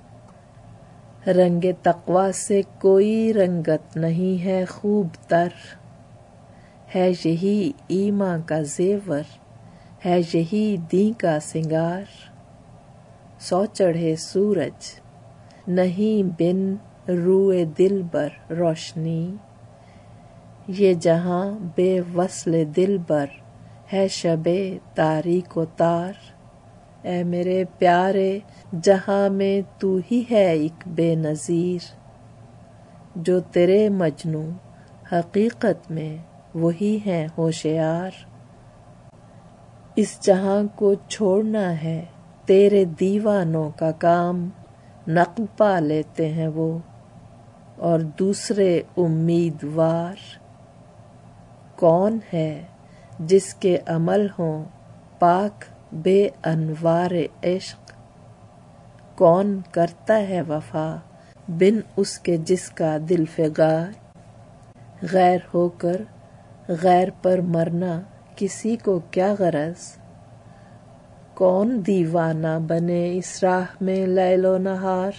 Speaker 1: رنگ تقویٰ سے کوئی رنگت نہیں ہے خوب تر، ہے یہی ایمان کا زیور ہے یہی دین کا سنگار۔ سو چڑھے سورج نہیں بن روئے دلبر روشنی، یہ جہاں بے وصل دلبر ہے شب تاریک و تار۔ اے میرے پیارے جہاں میں تو ہی ہے ایک بے نظیر، جو تیرے مجنوں حقیقت میں وہی ہیں ہوشیار۔ اس جہاں کو چھوڑنا ہے تیرے دیوانوں کا کام، نقل پا لیتے ہیں وہ اور دوسرے امیدوار۔ کون ہے جس کے عمل ہوں پاک بے انوار عشق، کون کرتا ہے وفا بن اس کے جس کا دل فگار۔ غیر ہو کر غیر پر مرنا کسی کو کیا غرض، کون دیوانہ بنے اس راہ میں لیل و نہار۔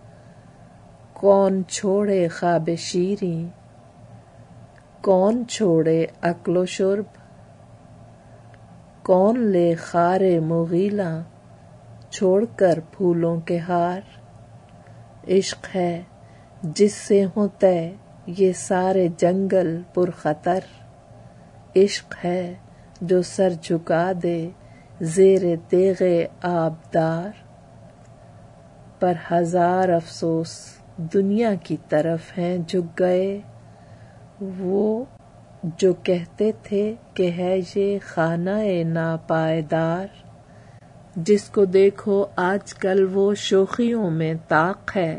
Speaker 1: کون چھوڑے خواب شیریں کون چھوڑے اکل و شرب، کون لے خار مغیلاں چھوڑ کر پھولوں کے ہار۔ عشق ہے جس سے ہوں طے یہ سارے جنگل پرخطر، عشق ہے جو سر جھکا دے زیر تیغ آبدار۔ پر ہزار افسوس دنیا کی طرف ہیں جھک گئے وہ جو کہتے تھے کہ ہے یہ خانہ ناپائیدار۔ جس کو دیکھو آج کل وہ شوخیوں میں طاق ہے،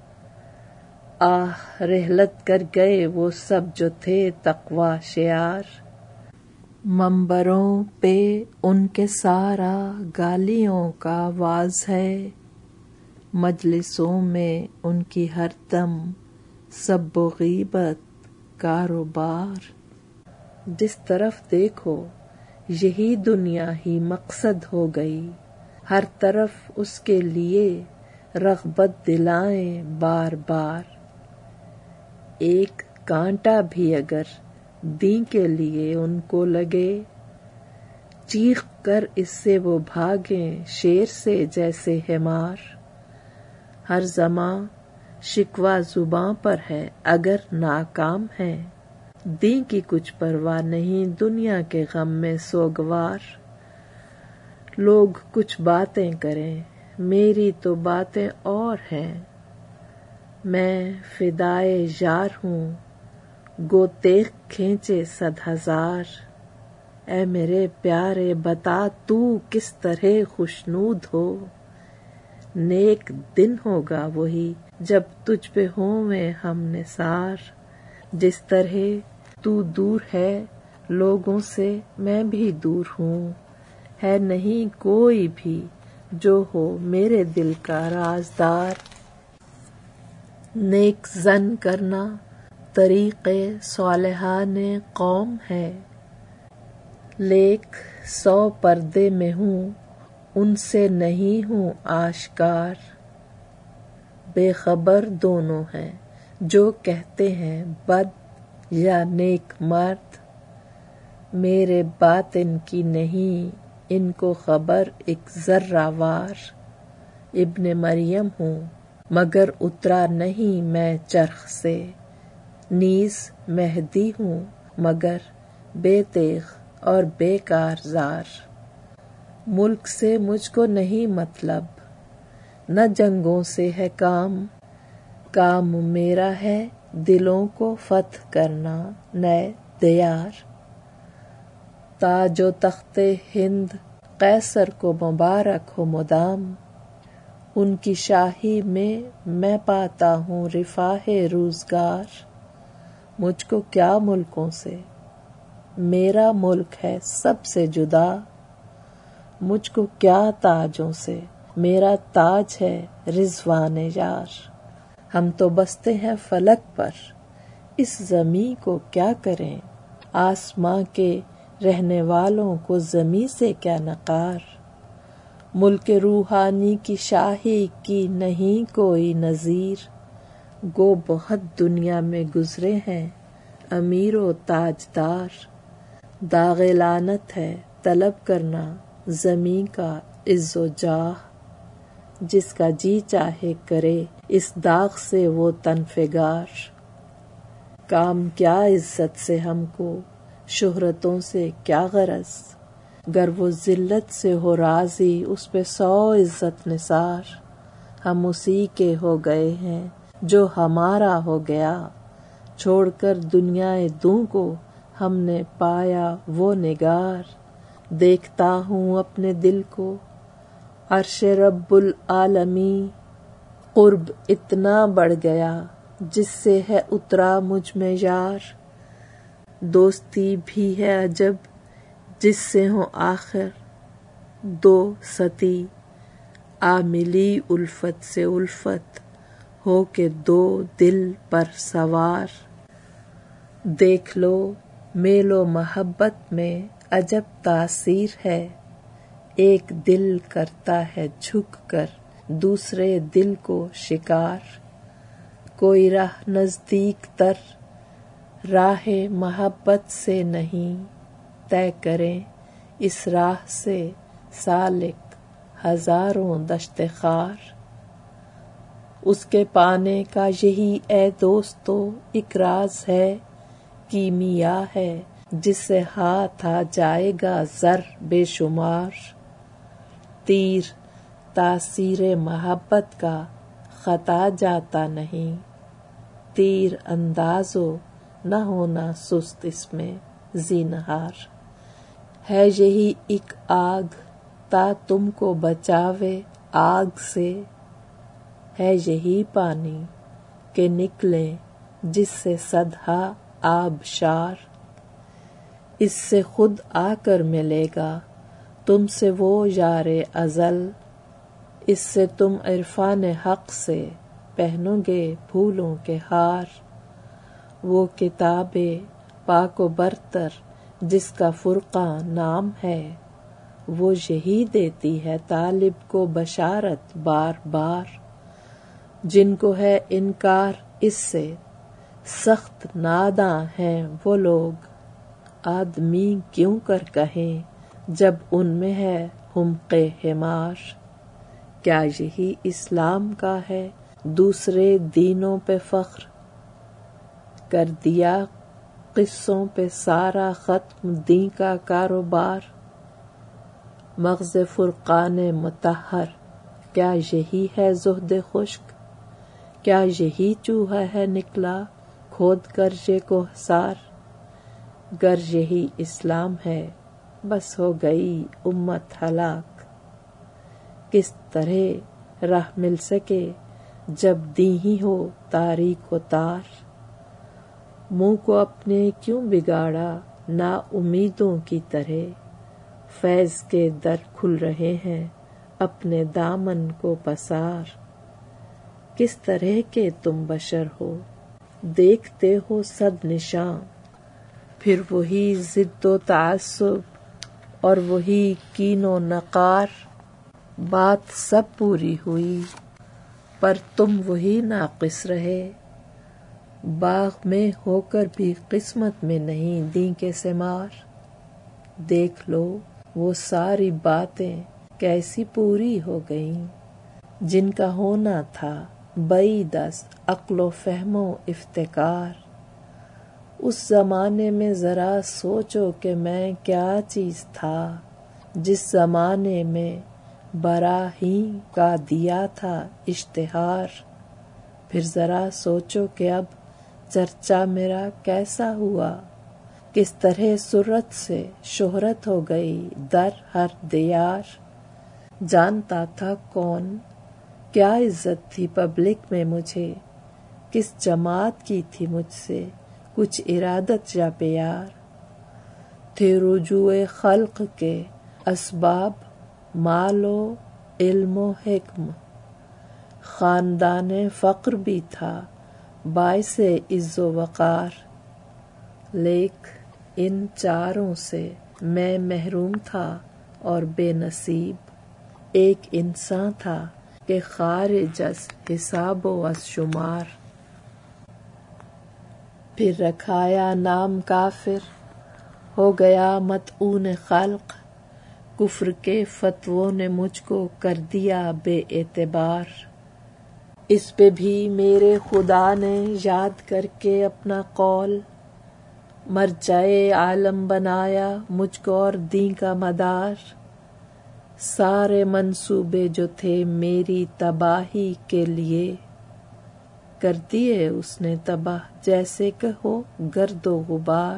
Speaker 1: آہ رحلت کر گئے وہ سب جو تھے تقویٰ شعار۔ منبروں پہ ان کے سارا گالیوں کا واز ہے، مجلسوں میں ان کی ہر دم سب و غیبت کاروبار۔ جس طرف دیکھو یہی دنیا ہی مقصد ہو گئی، ہر طرف اس کے لیے رغبت دلائیں بار بار۔ ایک کانٹا بھی اگر دین کے لیے ان کو لگے، چیخ کر اس سے وہ بھاگیں شیر سے جیسے حمار۔ ہر زماں شکوہ زباں پر ہے اگر ناکام ہے، دین کی کچھ پرواہ نہیں دنیا کے غم میں سوگوار۔ لوگ کچھ باتیں کریں میری تو باتیں اور ہیں، میں فدائے یار ہوں گو تیغ کھینچے 100,000۔ اے میرے پیارے بتا تو کس طرح خوشنود ہو، نیک دن ہوگا وہی جب تجھ پہ ہوویں ہم نثار۔ جس طرح تو دور ہے لوگوں سے میں بھی دور ہوں، ہے نہیں کوئی بھی جو ہو میرے دل کا رازدار۔ نیک ظن کرنا طریق صالحان قوم ہے، لیک 100 پردے میں ہوں ان سے نہیں ہوں آشکار۔ بے خبر دونوں ہیں جو کہتے ہیں بد یا نیک مرد، میرے باطن کی نہیں ان کو خبر ایک ذرہ وار۔ ابن مریم ہوں مگر اترا نہیں میں چرخ سے، نیز مہدی ہوں مگر بے تیغ اور بے کارزار۔ ملک سے مجھ کو نہیں مطلب نہ جنگوں سے ہے کام، کام میرا ہے دلوں کو فتح کرنا نئے دیار۔ تاج و تخت ہند قیصر کو مبارک ہو مدام، ان کی شاہی میں پاتا ہوں رفاہ روزگار۔ مجھ کو کیا ملکوں سے، میرا ملک ہے سب سے جدا، مجھ کو کیا تاجوں سے، میرا تاج ہے رضوان یار۔ ہم تو بستے ہیں فلک پر اس زمیں کو کیا کریں، آسماں کے رہنے والوں کو زمیں سے کیا نقار۔ ملک روحانی کی شاہی کی نہیں کوئی نظیر، گو بہت دنیا میں گزرے ہیں امیر و تاجدار۔ داغ لعنت ہے طلب کرنا زمیں کا عز و جاہ، جس کا جی چاہے کرے اس داغ سے وہ تن فگار۔ کام کیا عزت سے ہم کو، شہرتوں سے کیا غرض، گر وہ ذلت سے ہو راضی اس پہ 100 عزت نثار۔ ہم اسی کے ہو گئے ہیں جو ہمارا ہو گیا، چھوڑ کر دنیا دوں کو ہم نے پایا وہ نگار۔ دیکھتا ہوں اپنے دل کو عرش رب العالمین، قرب اتنا بڑھ گیا جس سے ہے اترا مجھ میں یار۔ دوستی بھی ہے عجب جس سے ہوں آخر دو ستی، آ ملی الفت سے الفت ہو کے دو دل پر سوار۔ دیکھ لو میل و محبت میں عجب تاثیر ہے، ایک دل کرتا ہے جھک کر دوسرے دل کو شکار۔ کوئی راہ نزدیک تر راہ محبت سے نہیں، طے کریں اس راہ سے سالک ہزاروں دشت خار۔ اس کے پانے کا یہی اے دوستو ایک راز ہے، کیمیا ہے جس سے ہاتھ آ جائے گا زر بے شمار۔ تیر تاثیر محبت کا خطا جاتا نہیں، تیر اندازو نہ ہونا سست اس میں زینہار۔ ہے یہی ایک آگ تا تم کو بچاوے آگ سے، ہے یہی پانی کہ نکلے جس سے صدہا آبشار۔ اس سے خود آ کر ملے گا تم سے وہ یار ازل، اس سے تم عرفان حق سے پہنو گے پھولوں کے ہار۔ وہ کتاب پاک و برتر جس کا فرقان نام ہے، وہ یہی دیتی ہے طالب کو بشارت بار بار۔ جن کو ہے انکار اس سے سخت ناداں ہیں وہ لوگ آدمی کیوں کر کہیں جب ان میں ہے حمق حمار؟ کیا یہی اسلام کا ہے دوسرے دینوں پہ فخر؟ کر دیا قصوں پہ سارا ختم دین کا کاروبار۔ مغز فرقان مطہر کیا یہی ہے زہد خشک؟ کیا یہی چوہا ہے نکلا کھود کر یہ کوہسار؟ گر یہی اسلام ہے بس ہو گئی امت ہلاک۔ کس طرح راہ مل سکے جب دیں ہی ہو تاریک و تار؟ منہ کو اپنے کیوں بگاڑا نا امیدوں کی طرح؟ فیض کے در کھل رہے ہیں اپنے دامن کو پسار۔ کس طرح کے تم بشر ہو دیکھتے ہو صد نشاں، پھر وہی ضد و تعصب اور وہی کین و نقار۔ بات سب پوری ہوئی پر تم وہی ناقص رہے، باغ میں ہو کر بھی قسمت میں نہیں دیں کے ثمار۔ دیکھ لو وہ ساری باتیں کیسی پوری ہو گئیں جن کا ہونا تھا بعید از عقل و فہم و افتکار۔ اس زمانے میں ذرا سوچو کہ میں کیا چیز تھا جس زمانے میں براہیم کا دیا تھا اشتہار۔ پھر ذرا سوچو کہ اب چرچا میرا کیسا ہوا، کس طرح سرت سے شہرت ہو گئی در ہر دیار۔ جانتا تھا کون کیا عزت تھی پبلک میں مجھے، کس جماعت کی تھی مجھ سے کچھ ارادت یا پیار۔ تھے رجوع خلق کے اسباب مال و علم و حکم، خاندان فقر بھی تھا باعث عز و وقار۔ لیک ان چاروں سے میں محروم تھا اور بے نصیب، ایک انسان تھا کہ خارج از حساب و از شمار۔ پھر رکھایا نام کافر ہو گیا مطعون خلق، کفر کے فتووں نے مجھ کو کر دیا بے اعتبار۔ اس پہ بھی میرے خدا نے یاد کر کے اپنا قول، مرجع عالم بنایا مجھ کو اور دین کا مدار۔ سارے منصوبے جو تھے میری تباہی کے لیے، کر دیے اس نے تباہ جیسے کہ ہو گرد و غبار۔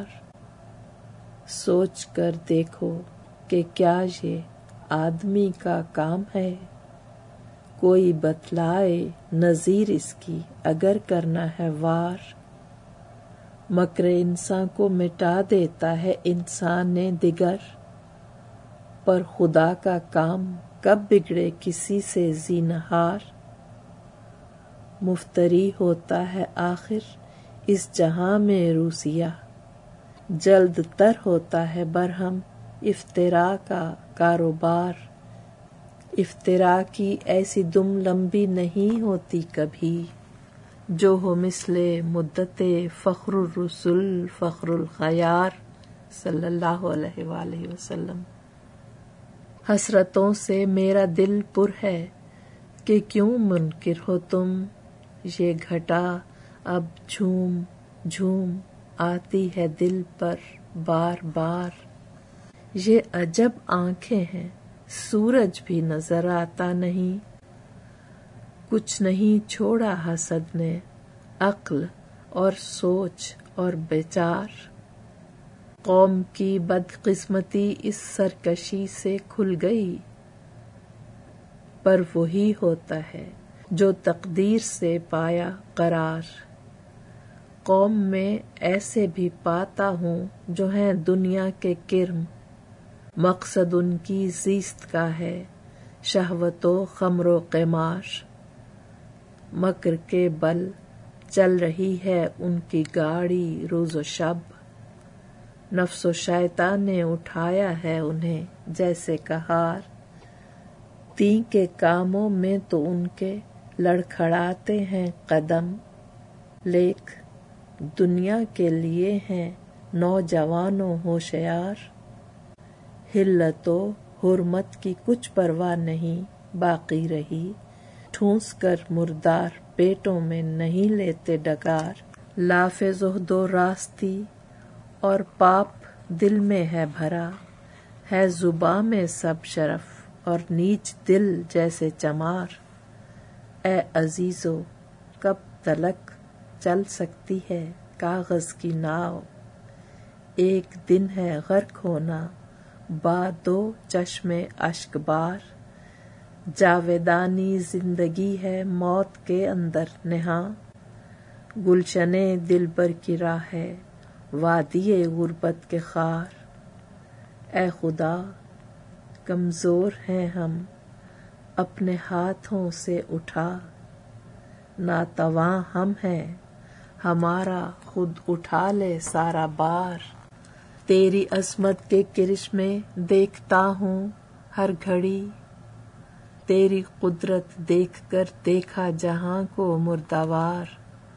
Speaker 1: سوچ کر دیکھو کہ کیا یہ آدمی کا کام ہے، کوئی بتلائے نظیر اس کی اگر کرنا ہے وار۔ مکر انسان کو مٹا دیتا ہے انسان دیگر، پر خدا کا کام کب بگڑے کسی سے زینہار۔ مفتری ہوتا ہے آخر اس جہاں میں روسیہ، جلد تر ہوتا ہے برہم افطرا کا کاروبار۔ افطرا کی ایسی دم لمبی نہیں ہوتی کبھی جو ہو مثل مدت فخر الرسل فخر الخیار صلی اللہ علیہ وآلہ وسلم۔ حسرتوں سے میرا دل پر ہے کہ کیوں منکر ہو تم، یہ گھٹا اب جھوم جھوم آتی ہے دل پر بار بار۔ یہ عجب آنکھیں ہیں سورج بھی نظر آتا نہیں، کچھ نہیں چھوڑا حسد نے عقل اور سوچ اور بچار۔ قوم کی بدقسمتی اس سرکشی سے کھل گئی، پر وہی ہوتا ہے جو تقدیر سے پایا قرار۔ قوم میں ایسے بھی پاتا ہوں جو ہیں دنیا کے کرم، مقصد ان کی زیست کا ہے شہوت و خمر و قمار۔ مکر کے بل چل رہی ہے ان کی گاڑی روز و شب، نفس و شیطان نے اٹھایا ہے انہیں جیسے کہار۔ دین کے کاموں میں تو ان کے لڑکھڑاتے ہیں قدم، لیک دنیا کے لیے ہیں نوجوانوں ہوشیار، حلت و حرمت کی کچھ پرواہ نہیں باقی رہی، ٹھونس کر مردار پیٹوں میں نہیں لیتے ڈکار، لاف زہد و راستی اور پاپ دل میں ہے بھرا، ہے زباں میں سب شرف اور نیچ دل جیسے چمار، اے عزیزو کب تلک چل سکتی ہے کاغذ کی ناؤ، ایک دن ہے غرق ہونا با دو چشم اشک بار، جاویدانی زندگی ہے موت کے اندر نہاں، گلشن دلبر کی راہ ہے وادی غربت کے خار، اے خدا کمزور ہیں ہم اپنے ہاتھوں سے اٹھا، ناتواں ہم ہیں ہمارا خود اٹھا لے سارا بار، تیری عظمت کے کرشمے دیکھتا ہوں ہر گھڑی، تیری قدرت دیکھ کر دیکھا جہاں کو مردوار،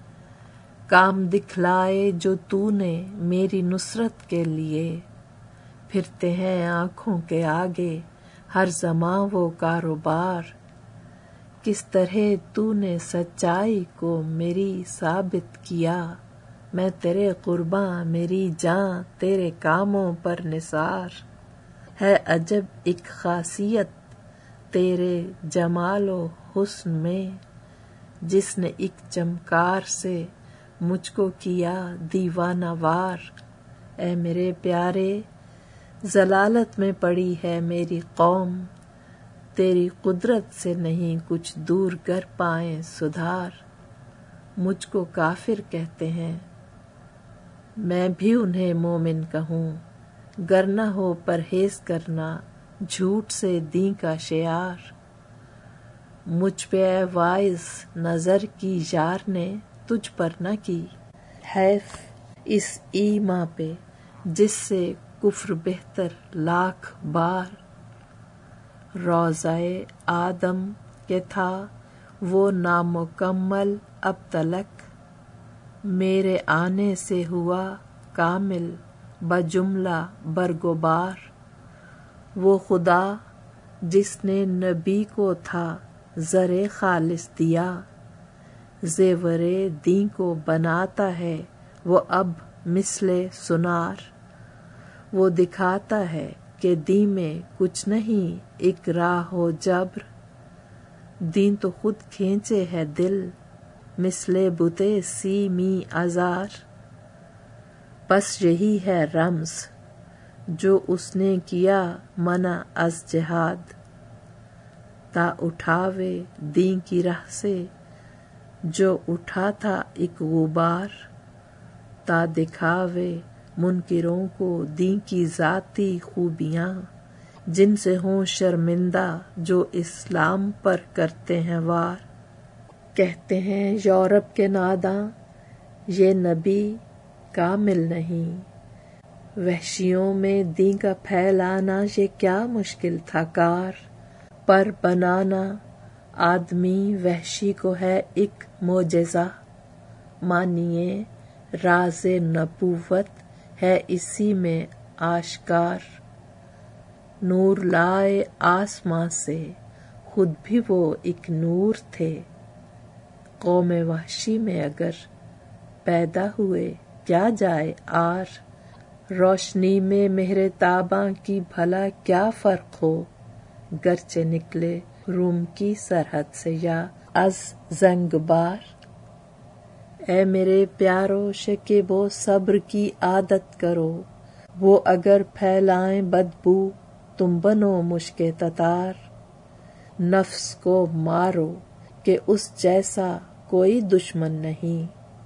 Speaker 1: کام دکھلائے جو تو نے میری نصرت کے لیے، پھرتے ہیں آنکھوں کے آگے ہر زماں وہ کاروبار، کس طرح تو نے سچائی کو میری ثابت کیا، میں تیرے قرباں میری جاں تیرے کاموں پر نثار، ہے عجب ایک خاصیت تیرے جمال و حسن میں، جس نے ایک چمکار سے مجھ کو کیا دیوانہ وار، اے میرے پیارے ضلالت میں پڑی ہے میری قوم، تیری قدرت سے نہیں کچھ دور کر پائیں سدھار، مجھ کو کافر کہتے ہیں میں بھی انہیں مومن کہوں، گر نہ ہو پرہیز کرنا جھوٹ سے دین کا شعار، مجھ پہ اے واعظ نظر کی یار نے تجھ پر نہ کی، حیف اس ایمان پہ جس سے کفر بہتر لاکھ بار، روضہ آدم کے تھا وہ نامکمل اب تلک، میرے آنے سے ہوا کامل بجملہ برگ و بار، وہ خدا جس نے نبی کو تھا زر خالص دیا، زیور دین کو بناتا ہے وہ اب مثل سنار، وہ دکھاتا ہے کہ دین میں کچھ نہیں اکراہ و جبر، دین تو خود کھینچے ہے دل مثل بتے سیمی ازار، بس یہی ہے رمز جو اس نے کیا منع از جہاد، تا اٹھاوے دین کی راہ سے جو اٹھا تھا ایک غبار، تا دکھاوے منکروں کو دین کی ذاتی خوبیاں، جن سے ہوں شرمندہ جو اسلام پر کرتے ہیں وار، کہتے ہیں یورپ کے ناداں یہ نبی کامل نہیں، وحشیوں میں دین کا پھیلانا یہ کیا مشکل تھا کار، پر بنانا آدمی وحشی کو ہے ایک معجزہ، مانیے راز نبوت ہے اسی میں آشکار، نور لائے آسماں سے خود بھی وہ ایک نور تھے، قوم وحشی میں اگر پیدا ہوئے کیا جائے آر، روشنی میں مہر تاباں کی بھلا کیا فرق ہو، گرچہ نکلے روم کی سرحد سے یا از زنگ بار، اے میرے پیارو شکیب و صبر کی عادت کرو، وہ اگر پھیلائیں بدبو تم بنو مشک تتار، نفس کو مارو کہ اس جیسا کوئی دشمن نہیں،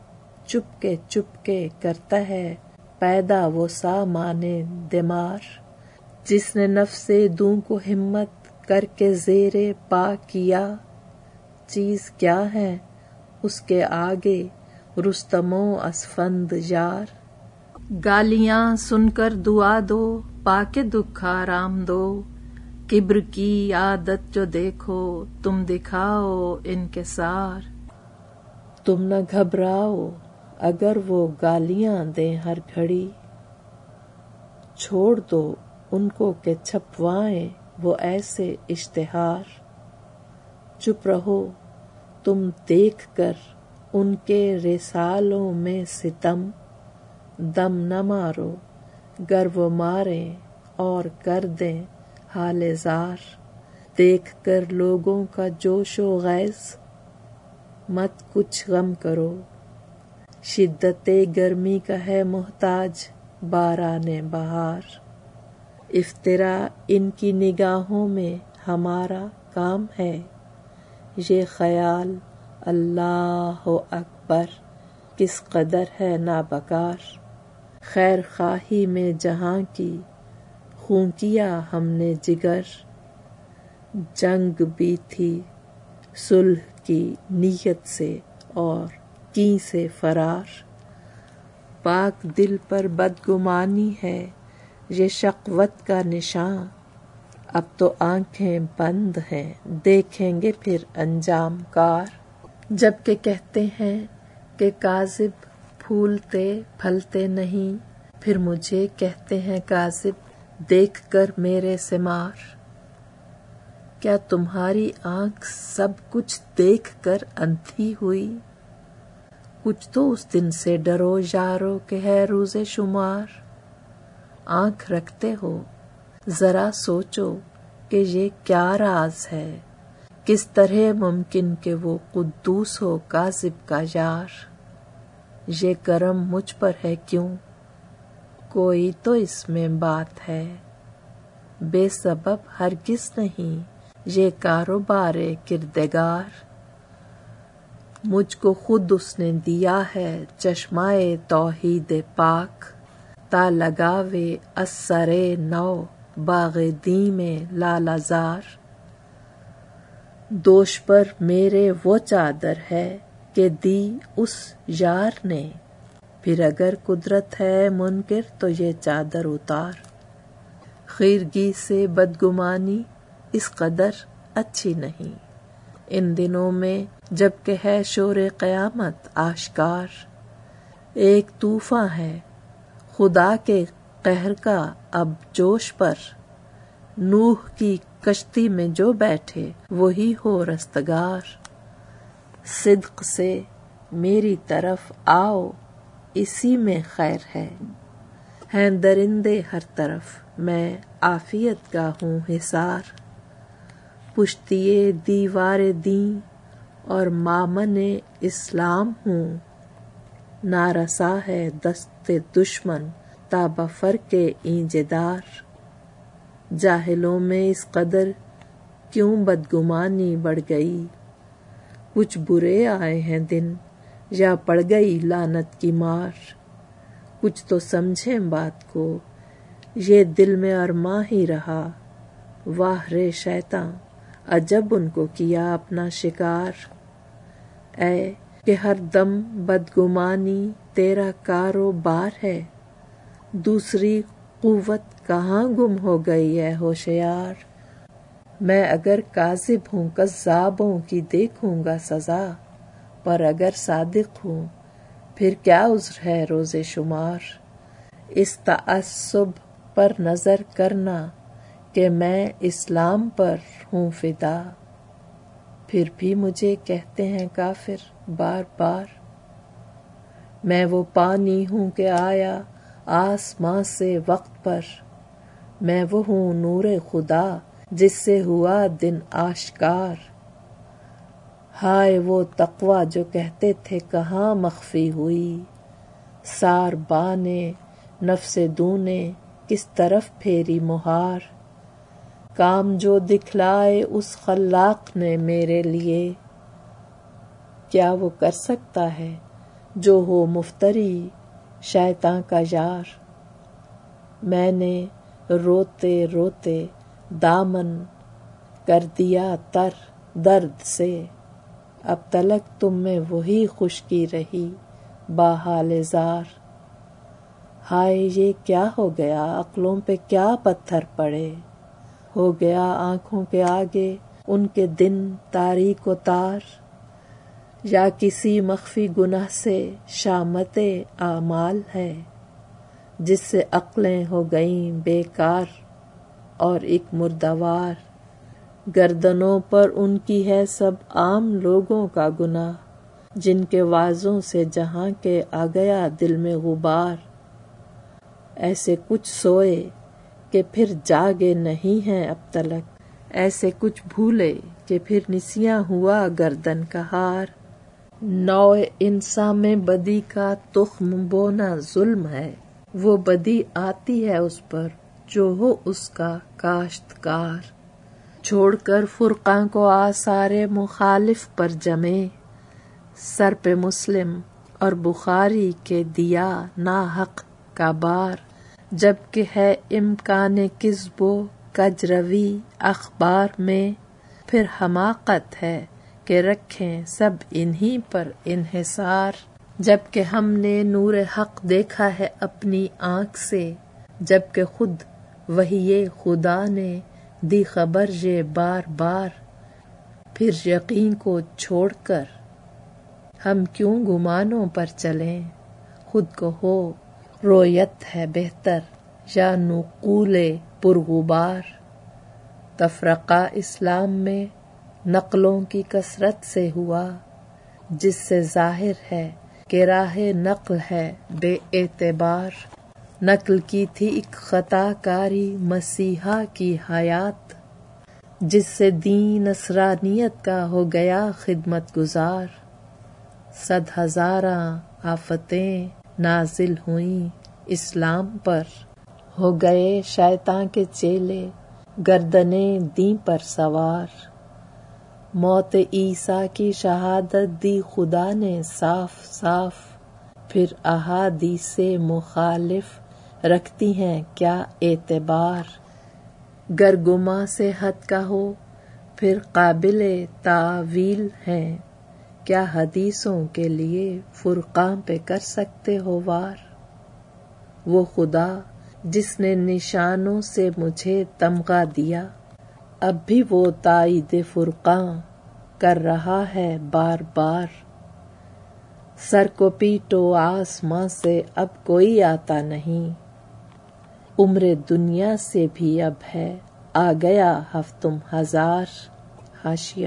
Speaker 1: چپ کے کرتا ہے پیدا وہ سامان دمار، جس نے نفس دوں کو ہمت کر کے زیر پا کیا، چیز کیا ہے اس کے آگے رستم و اسفند یار، گالیاں سن کر دعا دو پاکے دکھ آرام دو، کبر کی عادت جو دیکھو تم دکھاؤ انکسار، تم نہ گھبراؤ اگر وہ گالیاں دیں ہر گھڑی، چھوڑ دو ان کو کہ چھپوائیں وہ ایسے اشتہار. چپ رہو تم دیکھ کر ان کے رسالوں میں ستم. دم نہ مارو گر وہ ماریں اور کر دیں حال زار. دیکھ کر لوگوں کا جوش و غیظ مت کچھ غم کرو. شدت گرمی کا ہے محتاج باران بہار. افطرا ان کی نگاہوں میں ہمارا کام ہے. یہ خیال اللہ اکبر کس قدر ہے نابکار. خیر خواہی میں جہاں کی خوں کیا ہم نے جگر. جنگ بھی تھی صلح کی نیت سے اور کی سے فرار. پاک دل پر بدگمانی ہے یہ شقوت کا نشاں. اب تو آنکھیں بند ہیں دیکھیں گے پھر انجام کار. جب کہ کہتے ہیں کہ کاذب پھولتے پھلتے نہیں، پھر مجھے کہتے ہیں کاذب دیکھ کر میرے ثمار. کیا تمہاری آنکھ سب کچھ دیکھ کر اندھی ہوئی؟ کچھ تو اس دن سے ڈرو یارو کہ ہے روز شمار. آنکھ رکھتے ہو ذرا سوچو کہ یہ کیا راز ہے. کس طرح ممکن کہ وہ قدوس ہو کاذب کا یار. یہ کرم مجھ پر ہے کیوں؟ کوئی تو اس میں بات ہے. بے سبب ہرگز نہیں یہ کاروبار کردگار. مجھ کو خود اس نے دیا ہے چشمائے توحید پاک. تا لگاوے اثر نو باغ دی میں لالا زار. دوش پر میرے وہ چادر ہے کہ دی اس یار نے. پھر اگر قدرت ہے منکر تو یہ چادر اتار. خیرگی سے بدگمانی اس قدر اچھی نہیں ان دنوں میں جب کہ ہے شور قیامت آشکار. ایک طوفاں ہے خدا کے قہر کا اب جوش پر. نوح کی کشتی میں جو بیٹھے وہی ہو رستگار. صدق سے میری طرف آؤ اسی میں خیر ہے. ہیں درندے ہر طرف میں عافیت کا ہوں حصار. پشتیے دیوار دین اور مامن اسلام ہوں. نارسا ہے دست دشمن تا بفرق این جدار. جاہلوں میں اس قدر کیوں بدگمانی بڑھ گئی. کچھ برے آئے ہیں دن یا پڑ گئی لعنت کی مار. کچھ تو سمجھیں بات کو یہ دل میں ارماں ہی رہا. واہ رے شیطاں عجب ان کو کیا اپنا شکار. اے کہ ہر دم بدگمانی تیرا کاروبار ہے. دوسری قوت کہاں گم ہو گئی ہے ہوشیار. میں اگر کاذب ہوں کذابوں کی دیکھوں گا سزا. پر اگر صادق ہوں پھر کیا عذر ہے روز شمار. اس تعصب پر نظر کرنا کہ میں اسلام پر ہوں فدا. پھر بھی مجھے کہتے ہیں کافر بار بار. میں وہ پانی ہوں کہ آیا آسماں سے وقت پر. میں وہ ہوں نور خدا جس سے ہوا دن آشکار. ہائے وہ تقوی جو کہتے تھے کہاں مخفی ہوئی. سار بانے نفس دونے کس طرف پھیری مہار. کام جو دکھلائے اس خلاق نے میرے لیے کیا وہ کر سکتا ہے جو ہو مفتری شیطاں کا یار. میں نے روتے روتے دامن کر دیا تر درد سے. اب تلک تم میں وہی خشکی رہی باحال زار. ہائے یہ کیا ہو گیا عقلوں پہ کیا پتھر پڑے. ہو گیا آنکھوں کے آگے ان کے دن تاریک و تار. یا کسی مخفی گناہ سے شامت اعمال ہے. جس سے عقلیں ہو گئیں بیکار اور ایک مردوار، گردنوں پر ان کی ہے سب عام لوگوں کا گناہ، جن کے وعظوں سے جہاں کے آ گیا دل میں غبار۔ ایسے کچھ سوئے کہ پھر جاگے نہیں ہیں اب تلک، ایسے کچھ بھولے کہ پھر نسیاں ہوا گردن کا ہار۔ نوع انسان میں بدی کا تخم بونا ظلم ہے، وہ بدی آتی ہے اس پر جو ہو اس کا کاشتکار۔ چھوڑ کر فرقاں کو آثار مخالف پر جمے، سر پہ مسلم اور بخاری کے دیا ناحق کا بار۔ جبکہ ہے امکان کذب و کجروی اخبار میں، پھر حماقت ہے کہ رکھیں سب انہی پر انحصار۔ جبکہ ہم نے نور حق دیکھا ہے اپنی آنکھ سے، جبکہ خود وحی خدا نے دی خبر یہ بار بار، پھر یقین کو چھوڑ کر ہم کیوں گمانوں پر چلیں؟ خود کو ہو رویت ہے بہتر یا نقول پرغبار۔ تفرقہ اسلام میں نقلوں کی کثرت سے ہوا، جس سے ظاہر ہے کہ راہ نقل ہے بے اعتبار۔ نقل کی تھی ایک خطا کاری مسیحا کی حیات، جس سے دین نصرانیت کا ہو گیا خدمت گزار۔ 100,000 آفتیں نازل ہوئیں اسلام پر، ہو گئے شیطان کے چیلے گردنیں دیں پر سوار۔ موت عیسیٰ کی شہادت دی خدا نے صاف صاف، پھر احادیث مخالف رکھتی ہیں کیا اعتبار۔ گر گما سے حد کا ہو پھر قابل تعویل ہیں، کیا حدیثوں کے لیے فرقاں پہ کر سکتے ہو وار۔ وہ خدا جس نے نشانوں سے مجھے تمغہ دیا، اب بھی وہ تائید فرقاں کر رہا ہے بار بار۔ سر کو پیٹو آسماں سے اب کوئی آتا نہیں، عمر دنیا سے بھی اب ہے آ گیا ہفتم ہزار۔ حاشیہ: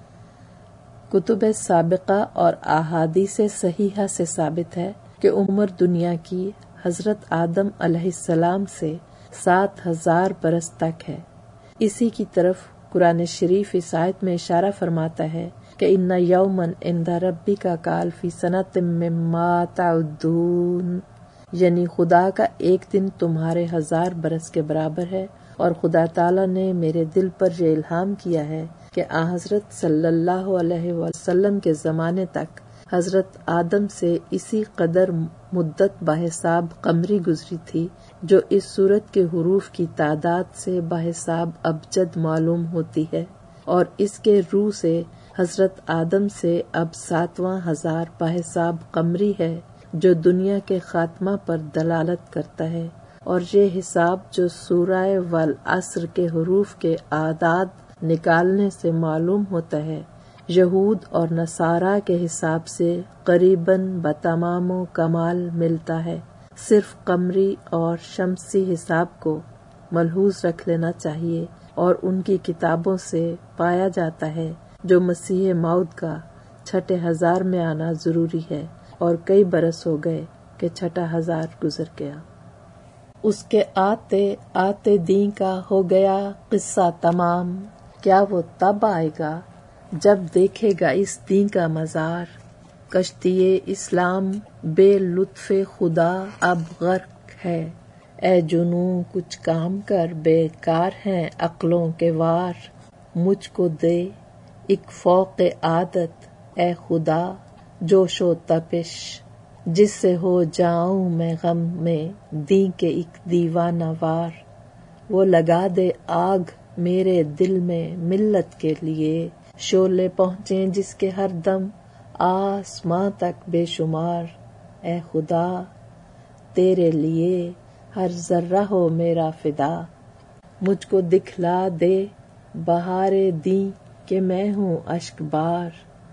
Speaker 1: کتب سابقہ اور احادیث صحیحہ سے ثابت ہے کہ عمر دنیا کی حضرت آدم علیہ السلام سے 7,000 برس تک ہے۔ اسی کی طرف قرآن شریف اس آیت میں اشارہ فرماتا ہے کہ ان یومن عند ربک کالف سنۃ مما تعدون، یعنی خدا کا ایک دن تمہارے 1000 برس کے برابر ہے۔ اور خدا تعالیٰ نے میرے دل پر یہ الہام کیا ہے کہ حضرت صلی اللہ علیہ وسلم کے زمانے تک حضرت آدم سے اسی قدر مدت بحساب قمری گزری تھی، جو اس سورت کے حروف کی تعداد سے بحساب ابجد معلوم ہوتی ہے، اور اس کے روح سے حضرت آدم سے اب 7واں 1000 بحساب قمری ہے، جو دنیا کے خاتمہ پر دلالت کرتا ہے۔ اور یہ حساب جو سورہ والعصر کے حروف کے اعداد نکالنے سے معلوم ہوتا ہے، یہود اور نصارہ کے حساب سے قریباً بتمام و کمال ملتا ہے۔ صرف قمری اور شمسی حساب کو ملحوظ رکھ لینا چاہیے، اور ان کی کتابوں سے پایا جاتا ہے جو مسیح موعود کا 6,000 میں آنا ضروری ہے، اور کئی برس ہو گئے کہ 6,000 گزر گیا۔ اس کے آتے آتے دین کا ہو گیا قصہ تمام، کیا وہ تب آئے گا جب دیکھے گا اس دین کا مزار۔ کشتی اسلام بے لطف خدا اب غرق ہے، اے جنوں کچھ کام کر بیکار ہیں عقلوں کے وار۔ مجھ کو دے ایک فوق عادت اے خدا، جوش و تپش جس سے ہو جاؤں میں غم میں دین کے ایک دیوانہ وار۔ وہ لگا دے آگ میرے دل میں ملت کے لیے، شعلے پہنچیں جس کے ہر دم آسماں تک بے شمار۔ اے خدا تیرے لیے ہر ذرہ ہو میرا فدا، مجھ کو دکھلا دے بہار دین کہ میں ہوں اشک بار۔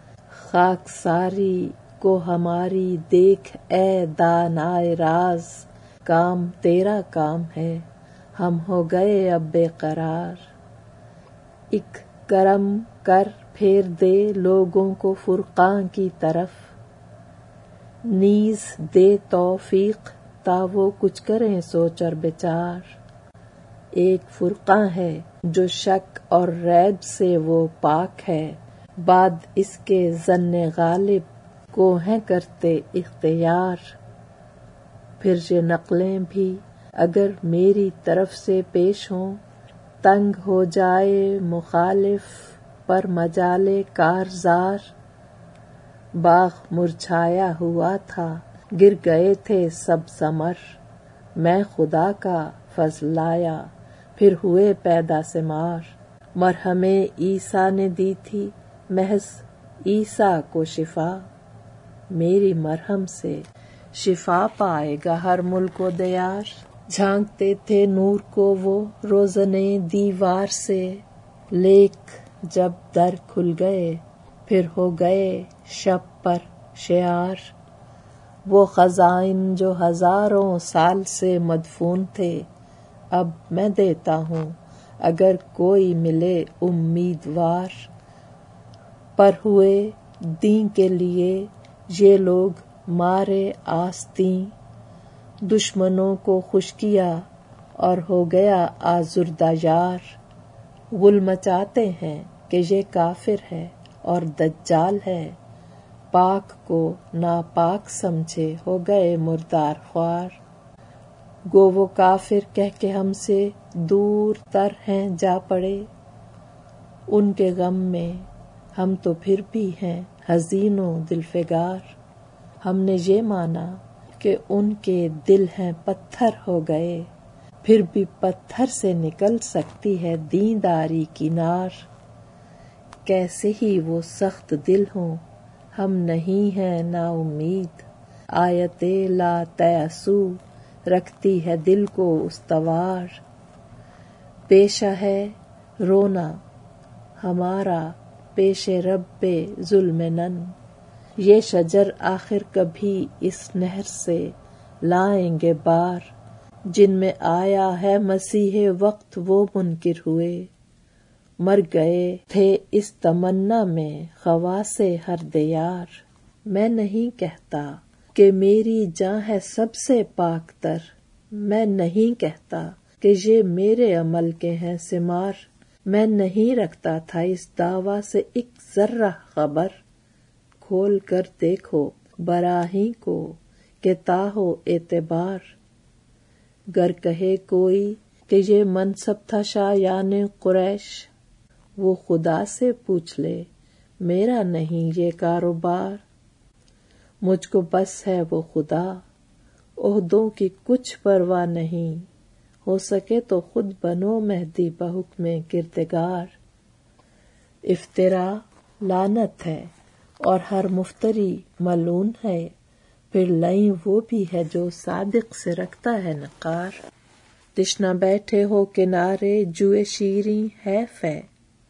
Speaker 1: خاک ساری کو ہماری دیکھ اے دانائے راز، کام تیرا کام ہے، ہم ہو گئے اب بے قرار۔ ایک کرم کر پھیر دے لوگوں کو فرقاں کی طرف، نیز دے توفیق تا وہ کچھ کریں سوچ اور بچار۔ ایک فرقہ ہے جو شک اور ریب سے وہ پاک ہے، بعد اس کے ظن غالب کو ہیں کرتے اختیار۔ پھر یہ نقلیں بھی اگر میری طرف سے پیش ہوں، تنگ ہو جائے مخالف پر مجالے کارزار۔ باغ مرجھایا ہوا تھا، گر گئے تھے سب ثمر، میں خدا کا فضل لایا، پھر ہوئے پیدا ثمار۔ مرہم عیسیٰ نے دی تھی محض عیسیٰ کو شفا، میری مرہم سے شفا پائے گا ہر ملک و دیار۔ جھانکتے تھے نور کو وہ روزنے دیوار سے، لیک جب در کھل گئے پھر ہو گئے شب پر شیار۔ وہ خزائن جو ہزاروں سال سے مدفون تھے، اب میں دیتا ہوں اگر کوئی ملے امیدوار۔ پر ہوئے دین کے لیے یہ لوگ مارے آستین، دشمنوں کو خوش کیا اور ہو گیا آزردہ یار۔ غل مچاتے ہیں کہ یہ کافر ہے اور دجال ہے، پاک کو ناپاک سمجھے ہو گئے مردار خوار۔ گو وہ کافر کہہ کے ہم سے دور تر ہیں جا پڑے، ان کے غم میں ہم تو پھر بھی ہیں حزین و دل فگار۔ ہم نے یہ مانا کہ ان کے دل ہیں پتھر ہو گئے، پھر بھی پتھر سے نکل سکتی ہے دینداری کی نار۔ کیسے ہی وہ سخت دل ہوں، ہم نہیں ہیں نا امید، آیت لا تیأسو رکھتی ہے دل کو استوار۔ پیشہ ہے رونا ہمارا پیش رب ذوالمنن، یہ شجر آخر کبھی اس نہر سے لائیں گے بار۔ جن میں آیا ہے مسیح وقت وہ منکر ہوئے، مر گئے تھے اس تمنا میں خواص ہر دیار۔ میں نہیں کہتا کہ میری جاں ہے سب سے پاک تر، میں نہیں کہتا کہ یہ میرے عمل کے ہیں ثمار۔ میں نہیں رکھتا تھا اس دعویٰ سے ایک ذرہ خبر، کھول کر دیکھو براہین کو کہ تاہو اعتبار۔ گر کہے کوئی کہ یہ منصب تھا شایان قریش، وہ خدا سے پوچھ لے میرا نہیں یہ کاروبار۔ مجھ کو بس ہے وہ خدا، عہدوں کی کچھ پرواہ نہیں، ہو سکے تو خود بنو مہدی بحکم کردگار۔ افطرا لعنت ہے اور ہر مفتری ملعون ہے، پھر لئیں وہ بھی ہے جو صادق سے رکھتا ہے نقار۔ تشنہ بیٹھے ہو کنارے جوئے شیریں حیف ہے،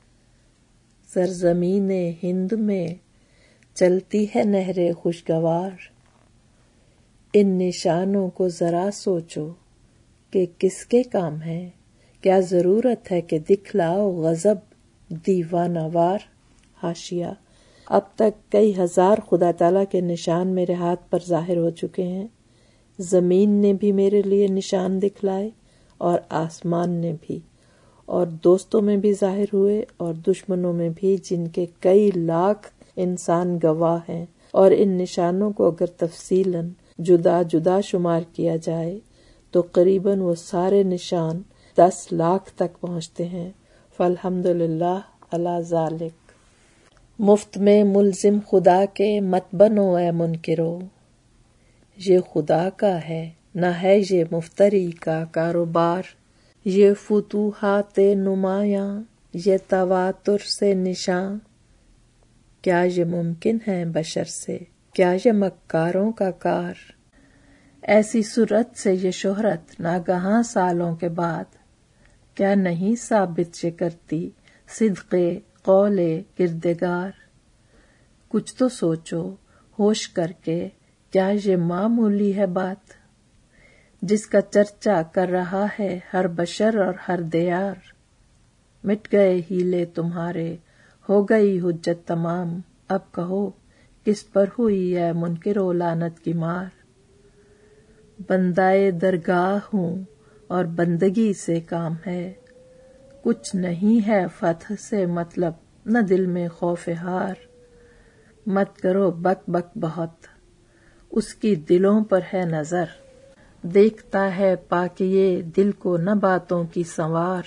Speaker 1: سرزمین ہند میں چلتی ہے نہر خوشگوار۔ ان نشانوں کو ذرا سوچو کہ کس کے کام ہے، کیا ضرورت ہے کہ دکھلاؤ غضب دیوانہ وار۔ حاشیہ: اب تک کئی ہزار خدا تعالیٰ کے نشان میرے ہاتھ پر ظاہر ہو چکے ہیں، زمین نے بھی میرے لیے نشان دکھلائے اور آسمان نے بھی، اور دوستوں میں بھی ظاہر ہوئے اور دشمنوں میں بھی، جن کے کئی لاکھ انسان گواہ ہیں، اور ان نشانوں کو اگر تفصیلاً جدا جدا شمار کیا جائے تو قریباً وہ سارے نشان 10 لاکھ تک پہنچتے ہیں۔ فالحمدللہ علی ذالک۔ مفت میں ملزم خدا کے مت بنو اے منکرو، یہ خدا کا ہے نہ ہے یہ مفتری کا کاروبار۔ یہ فتوحات نمایاں، یہ تواتر سے نشاں، کیا یہ ممکن ہے بشر سے، کیا یہ مکاروں کا کار؟ ایسی صورت سے یہ شہرت ناگہاں سالوں کے بعد، کیا نہیں ثابت یہ کرتی صدق قول کردگار؟ کچھ تو سوچو ہوش کر کے، کیا یہ معمولی ہے بات؟ جس کا چرچا کر رہا ہے ہر بشر اور ہر دیار. مٹ گئے ہیلے تمہارے، ہو گئی حجت تمام، اب کہو کس پر ہوئی ہے منکر و لعنت کی مار. بندائے درگاہ ہوں اور بندگی سے کام ہے، کچھ نہیں ہے فتح سے مطلب نہ دل میں خوف ہار. مت کرو بک بک بہت، اس کی دلوں پر ہے نظر، دیکھتا ہے پاکیے دل کو نہ باتوں کی سنوار.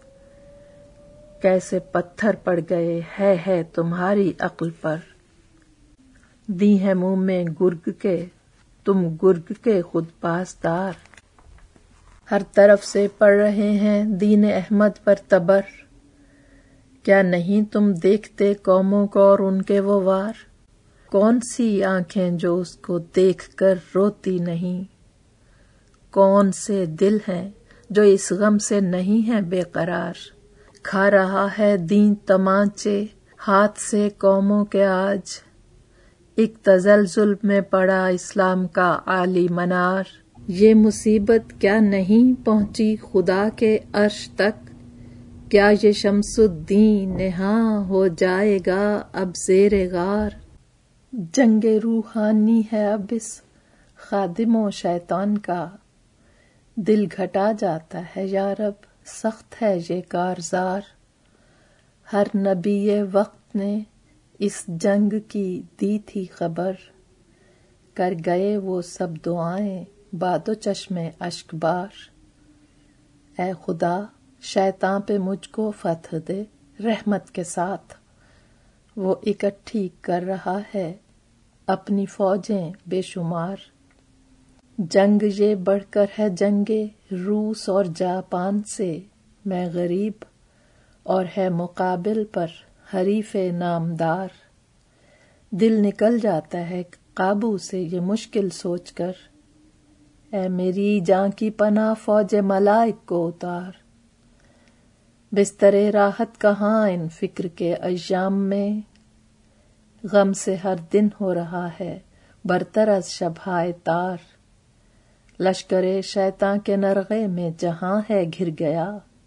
Speaker 1: کیسے پتھر پڑ گئے ہے تمہاری عقل پر، دی ہے منہ میں گرگ کے تم گرگ کے خود پاسدار. ہر طرف سے پڑ رہے ہیں دین احمد پر تبر، کیا نہیں تم دیکھتے قوموں کو اور ان کے وہ وار. کون سی آنکھیں جو اس کو دیکھ کر روتی نہیں، کون سے دل ہیں جو اس غم سے نہیں ہیں بے قرار. کھا رہا ہے دین تمانچے ہاتھ سے قوموں کے آج، ایک تزلزل میں پڑا اسلام کا عالی منار. یہ مصیبت کیا نہیں پہنچی خدا کے عرش تک، کیا یہ شمس الدین نہاں ہو جائے گا اب زیر غار. جنگ روحانی ہے اب اس خادم و شیطان کا، دل گھٹا جاتا ہے یارب سخت ہے یہ کارزار. ہر نبی وقت نے اس جنگ کی دی تھی خبر، کر گئے وہ سب دعائیں باد و چشمے اشک بار. اے خدا شیطان پہ مجھ کو فتح دے رحمت کے ساتھ، وہ اکٹھی کر رہا ہے اپنی فوجیں بے شمار. جنگ یہ بڑھ کر ہے جنگ روس اور جاپان سے، میں غریب اور ہے مقابل پر حریف نامدار. دل نکل جاتا ہے قابو سے یہ مشکل سوچ کر، اے میری جان کی پناہ فوج ملائک کو اتار. بستر راحت کہاں ان فکر کے ایام میں، غم سے ہر دن ہو رہا ہے برتر از شبہائے تار. لشکر شیطان کے نرغے میں جہاں ہے گھر گیا،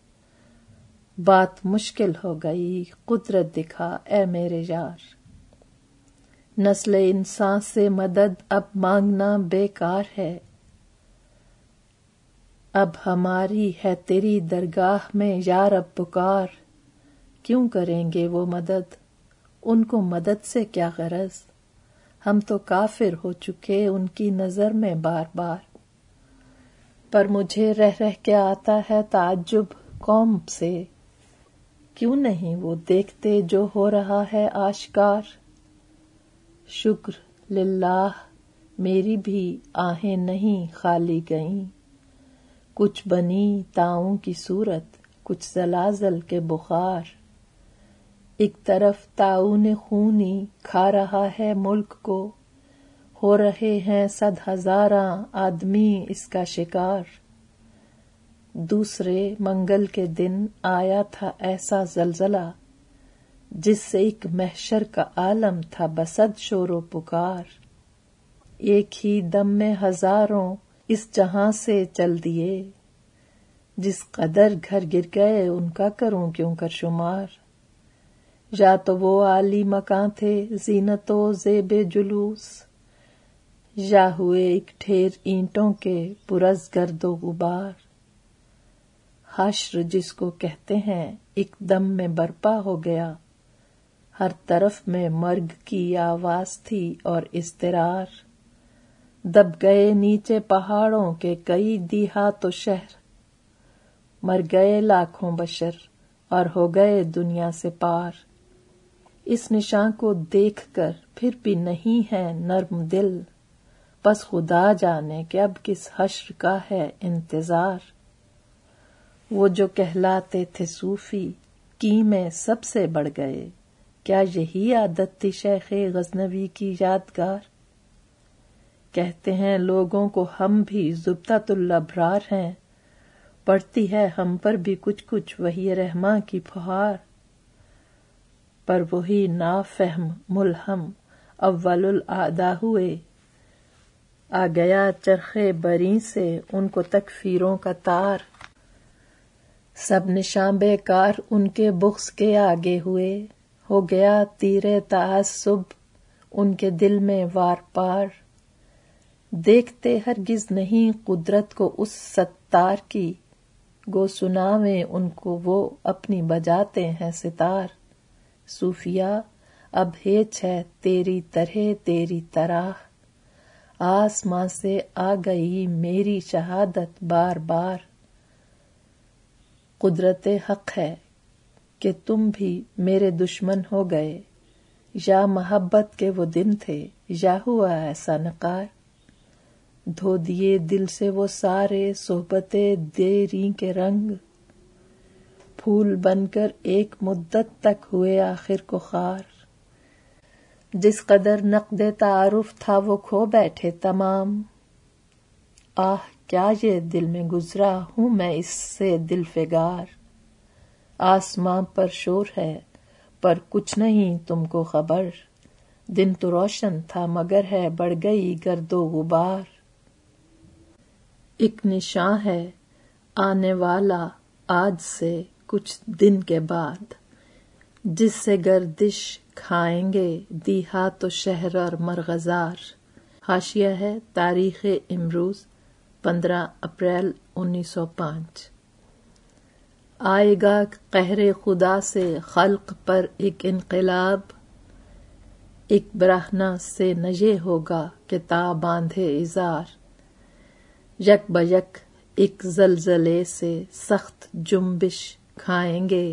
Speaker 1: بات مشکل ہو گئی قدرت دکھا اے میرے یار. نسل انسان سے مدد اب مانگنا بیکار ہے، اب ہماری ہے تیری درگاہ میں یا رب پکار. کیوں کریں گے وہ مدد، ان کو مدد سے کیا غرض، ہم تو کافر ہو چکے ان کی نظر میں بار بار. پر مجھے رہ رہ کے آتا ہے تعجب قوم سے، کیوں نہیں وہ دیکھتے جو ہو رہا ہے آشکار. شکر للہ میری بھی آہیں نہیں خالی گئیں، کچھ بنی طاعون کی صورت کچھ زلازل کے بخار. ایک طرف طاعون خونی کھا رہا ہے ملک کو، ہو رہے ہیں 100,000 آدمی اس کا شکار. دوسرے منگل کے دن آیا تھا ایسا زلزلہ جس سے ایک محشر کا عالم تھا بصد شور و پکار. ایک ہی دم میں ہزاروں اس جہاں سے چل دیے، جس قدر گھر گر گئے ان کا کروں کیوں کر شمار. یا تو وہ عالی مکان تھے زینت و زیب جلوس، یا ہوئے ایک ڈھیر اینٹوں کے پرز گرد و غبار. حشر جس کو کہتے ہیں ایک دم میں برپا ہو گیا، ہر طرف میں مرگ کی آواز تھی اور اضطرار. دب گئے نیچے پہاڑوں کے کئی دیہات و شہر، مر گئے لاکھوں بشر اور ہو گئے دنیا سے پار. اس نشان کو دیکھ کر پھر بھی نہیں ہے نرم دل، بس خدا جانے کہ اب کس حشر کا ہے انتظار. وہ جو کہلاتے تھے صوفی کی میں سب سے بڑھ گئے، کیا یہی عادت تھی شیخ غزنوی کی یادگار. کہتے ہیں لوگوں کو ہم بھی زبدۃ الابرار ہیں، پڑتی ہے ہم پر بھی کچھ کچھ وحی رحماں کی پھوار. پر وہی نافہم ملہم اول الاعداء ہوئے، آ گیا چرخے بری سے ان کو تکفیروں کا تار، سب نشاں بیکار ان کے بغض کے آگے ہوئے، ہو گیا تیر تعصب ان کے دل میں وار پار، دیکھتے ہرگز نہیں قدرت کو اس ستار کی، گو سناویں ان کو وہ اپنی بجاتے ہیں ستار، صوفیہ اب ہیچ ہے تیری طرح تیری طرح، آسماں سے آ گئی میری شہادت بار بار، قدرت حق ہے کہ تم بھی میرے دشمن ہو گئے، یا محبت کے وہ دن تھے یا ہوا ایسا نقار، دھو دیے دل سے وہ سارے صحبتیں دیری کے رنگ، پھول بن کر ایک مدت تک ہوئے آخر کو خار، جس قدر نقد تعارف تھا وہ کھو بیٹھے تمام، آہ کیا یہ دل میں گزرا ہوں میں اس سے دل فگار، آسماں پر شور ہے پر کچھ نہیں تم کو خبر، دن تو روشن تھا مگر ہے بڑھ گئی گرد و غبار، ایک نشاں ہے آنے والا آج سے کچھ دن کے بعد، جس سے گردش کھائیں گے دیہات و شہر اور مرغزار، حاشیہ ہے تاریخ امروز 15 اپریل 1905۔ آئے گا قہر خدا سے خلق پر ایک انقلاب، ایک برہنہ سے نہ یہ ہوگا کہ تا باندھے ازار، یک بیک ایک زلزلے سے سخت جنبش کھائیں گے،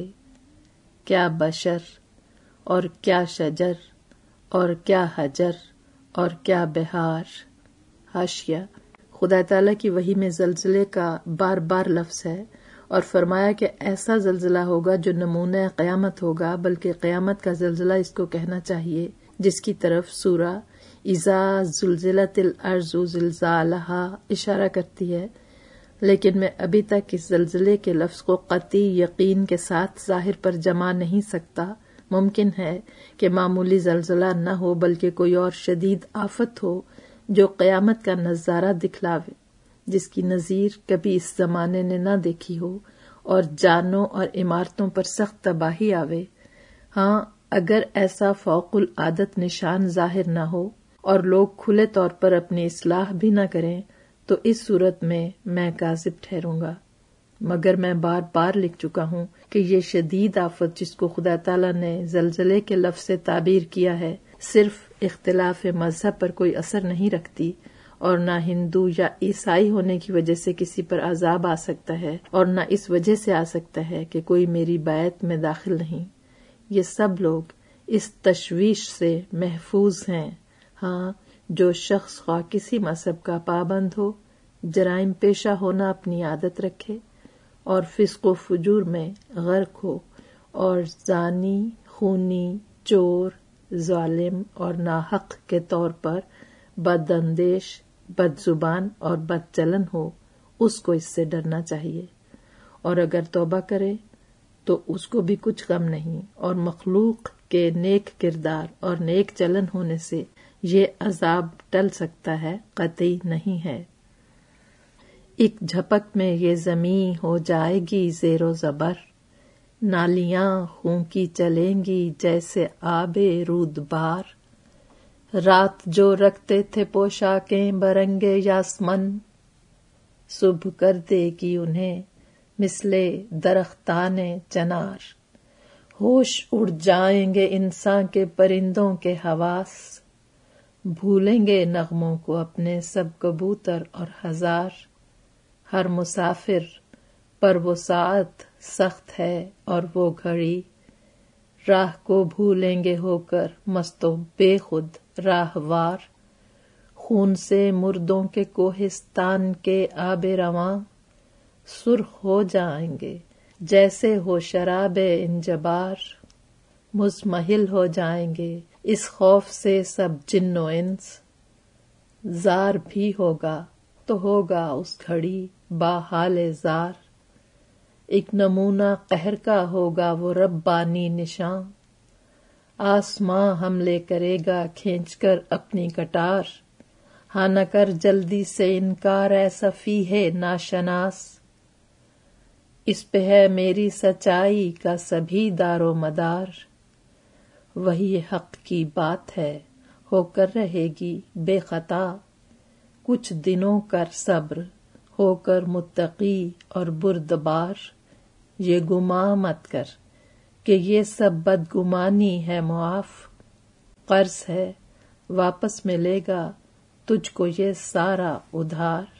Speaker 1: کیا بشر اور کیا شجر اور کیا حجر اور کیا بہار۔ حاشیہ، خدا تعالیٰ کی وحی میں زلزلے کا بار بار لفظ ہے اور فرمایا کہ ایسا زلزلہ ہوگا جو نمونہ قیامت ہوگا، بلکہ قیامت کا زلزلہ اس کو کہنا چاہیے، جس کی طرف سورہ اذا زلزلت الارض زلزالہا اشارہ کرتی ہے، لیکن میں ابھی تک اس زلزلے کے لفظ کو قطعی یقین کے ساتھ ظاہر پر جما نہیں سکتا۔ ممکن ہے کہ معمولی زلزلہ نہ ہو بلکہ کوئی اور شدید آفت ہو جو قیامت کا نظارہ دکھلاوے، جس کی نظیر کبھی اس زمانے نے نہ دیکھی ہو اور جانوں اور عمارتوں پر سخت تباہی آوے۔ ہاں، اگر ایسا فوق العادت نشان ظاہر نہ ہو اور لوگ کھلے طور پر اپنی اصلاح بھی نہ کریں تو اس صورت میں کاذب ٹھہروں گا، مگر میں بار بار لکھ چکا ہوں کہ یہ شدید آفت جس کو خدا تعالیٰ نے زلزلے کے لفظ سے تعبیر کیا ہے، صرف اختلاف مذہب پر کوئی اثر نہیں رکھتی اور نہ ہندو یا عیسائی ہونے کی وجہ سے کسی پر عذاب آ سکتا ہے، اور نہ اس وجہ سے آ سکتا ہے کہ کوئی میری بیعت میں داخل نہیں۔ یہ سب لوگ اس تشویش سے محفوظ ہیں، ہاں، جو شخص خواہ کسی مذہب کا پابند ہو، جرائم پیشہ ہونا اپنی عادت رکھے اور فسق و فجور میں غرق ہو، اور زانی، خونی، چور، ظالم اور ناحق کے طور پر بد اندیش، بد زبان اور بد چلن ہو، اس کو اس سے ڈرنا چاہیے، اور اگر توبہ کرے تو اس کو بھی کچھ غم نہیں، اور مخلوق کے نیک کردار اور نیک چلن ہونے سے یہ عذاب ٹل سکتا ہے، قطعی نہیں ہے۔ ایک جھپک میں یہ زمین ہو جائے گی زیر و زبر، نالیاں خون کی چلیں گی جیسے آب رود بار، رات جو رکھتے تھے پوشاکیں برنگ یاسمن، صبح کر دے گی انہیں مثل درختان چنار، ہوش اڑ جائیں گے انسان کے پرندوں کے حواس، بھولیں گے نغموں کو اپنے سب کبوتر اور ہزار، ہر مسافر پر وہ ساعت سخت ہے اور وہ گھڑی، راہ کو بھولیں گے ہو کر مست و بے خود راہوار، خون سے مردوں کے کوہستان کے آب رواں، سرخ ہو جائیں گے جیسے ہو شراب انجبار، مزمحل ہو جائیں گے اس خوف سے سب جن و انس، زار بھی ہوگا تو ہوگا اس گھڑی با حال زار، ایک نمونہ قہر کا ہوگا وہ ربانی نشاں، آسماں حملے کرے گا کھینچ کر اپنی کٹار، ہاں نہ کر جلدی سے انکار اے سفیہ ناشناس، اس پہ ہے میری سچائی کا سبھی دار و مدار، وہی حق کی بات ہے ہو کر رہے گی بے خطا، کچھ دنوں کر صبر ہو کر متقی اور بردبار، یہ گمان مت کر کہ یہ سب بدگمانی ہے معاف، قرض ہے واپس ملے گا تجھ کو یہ سارا ادھار۔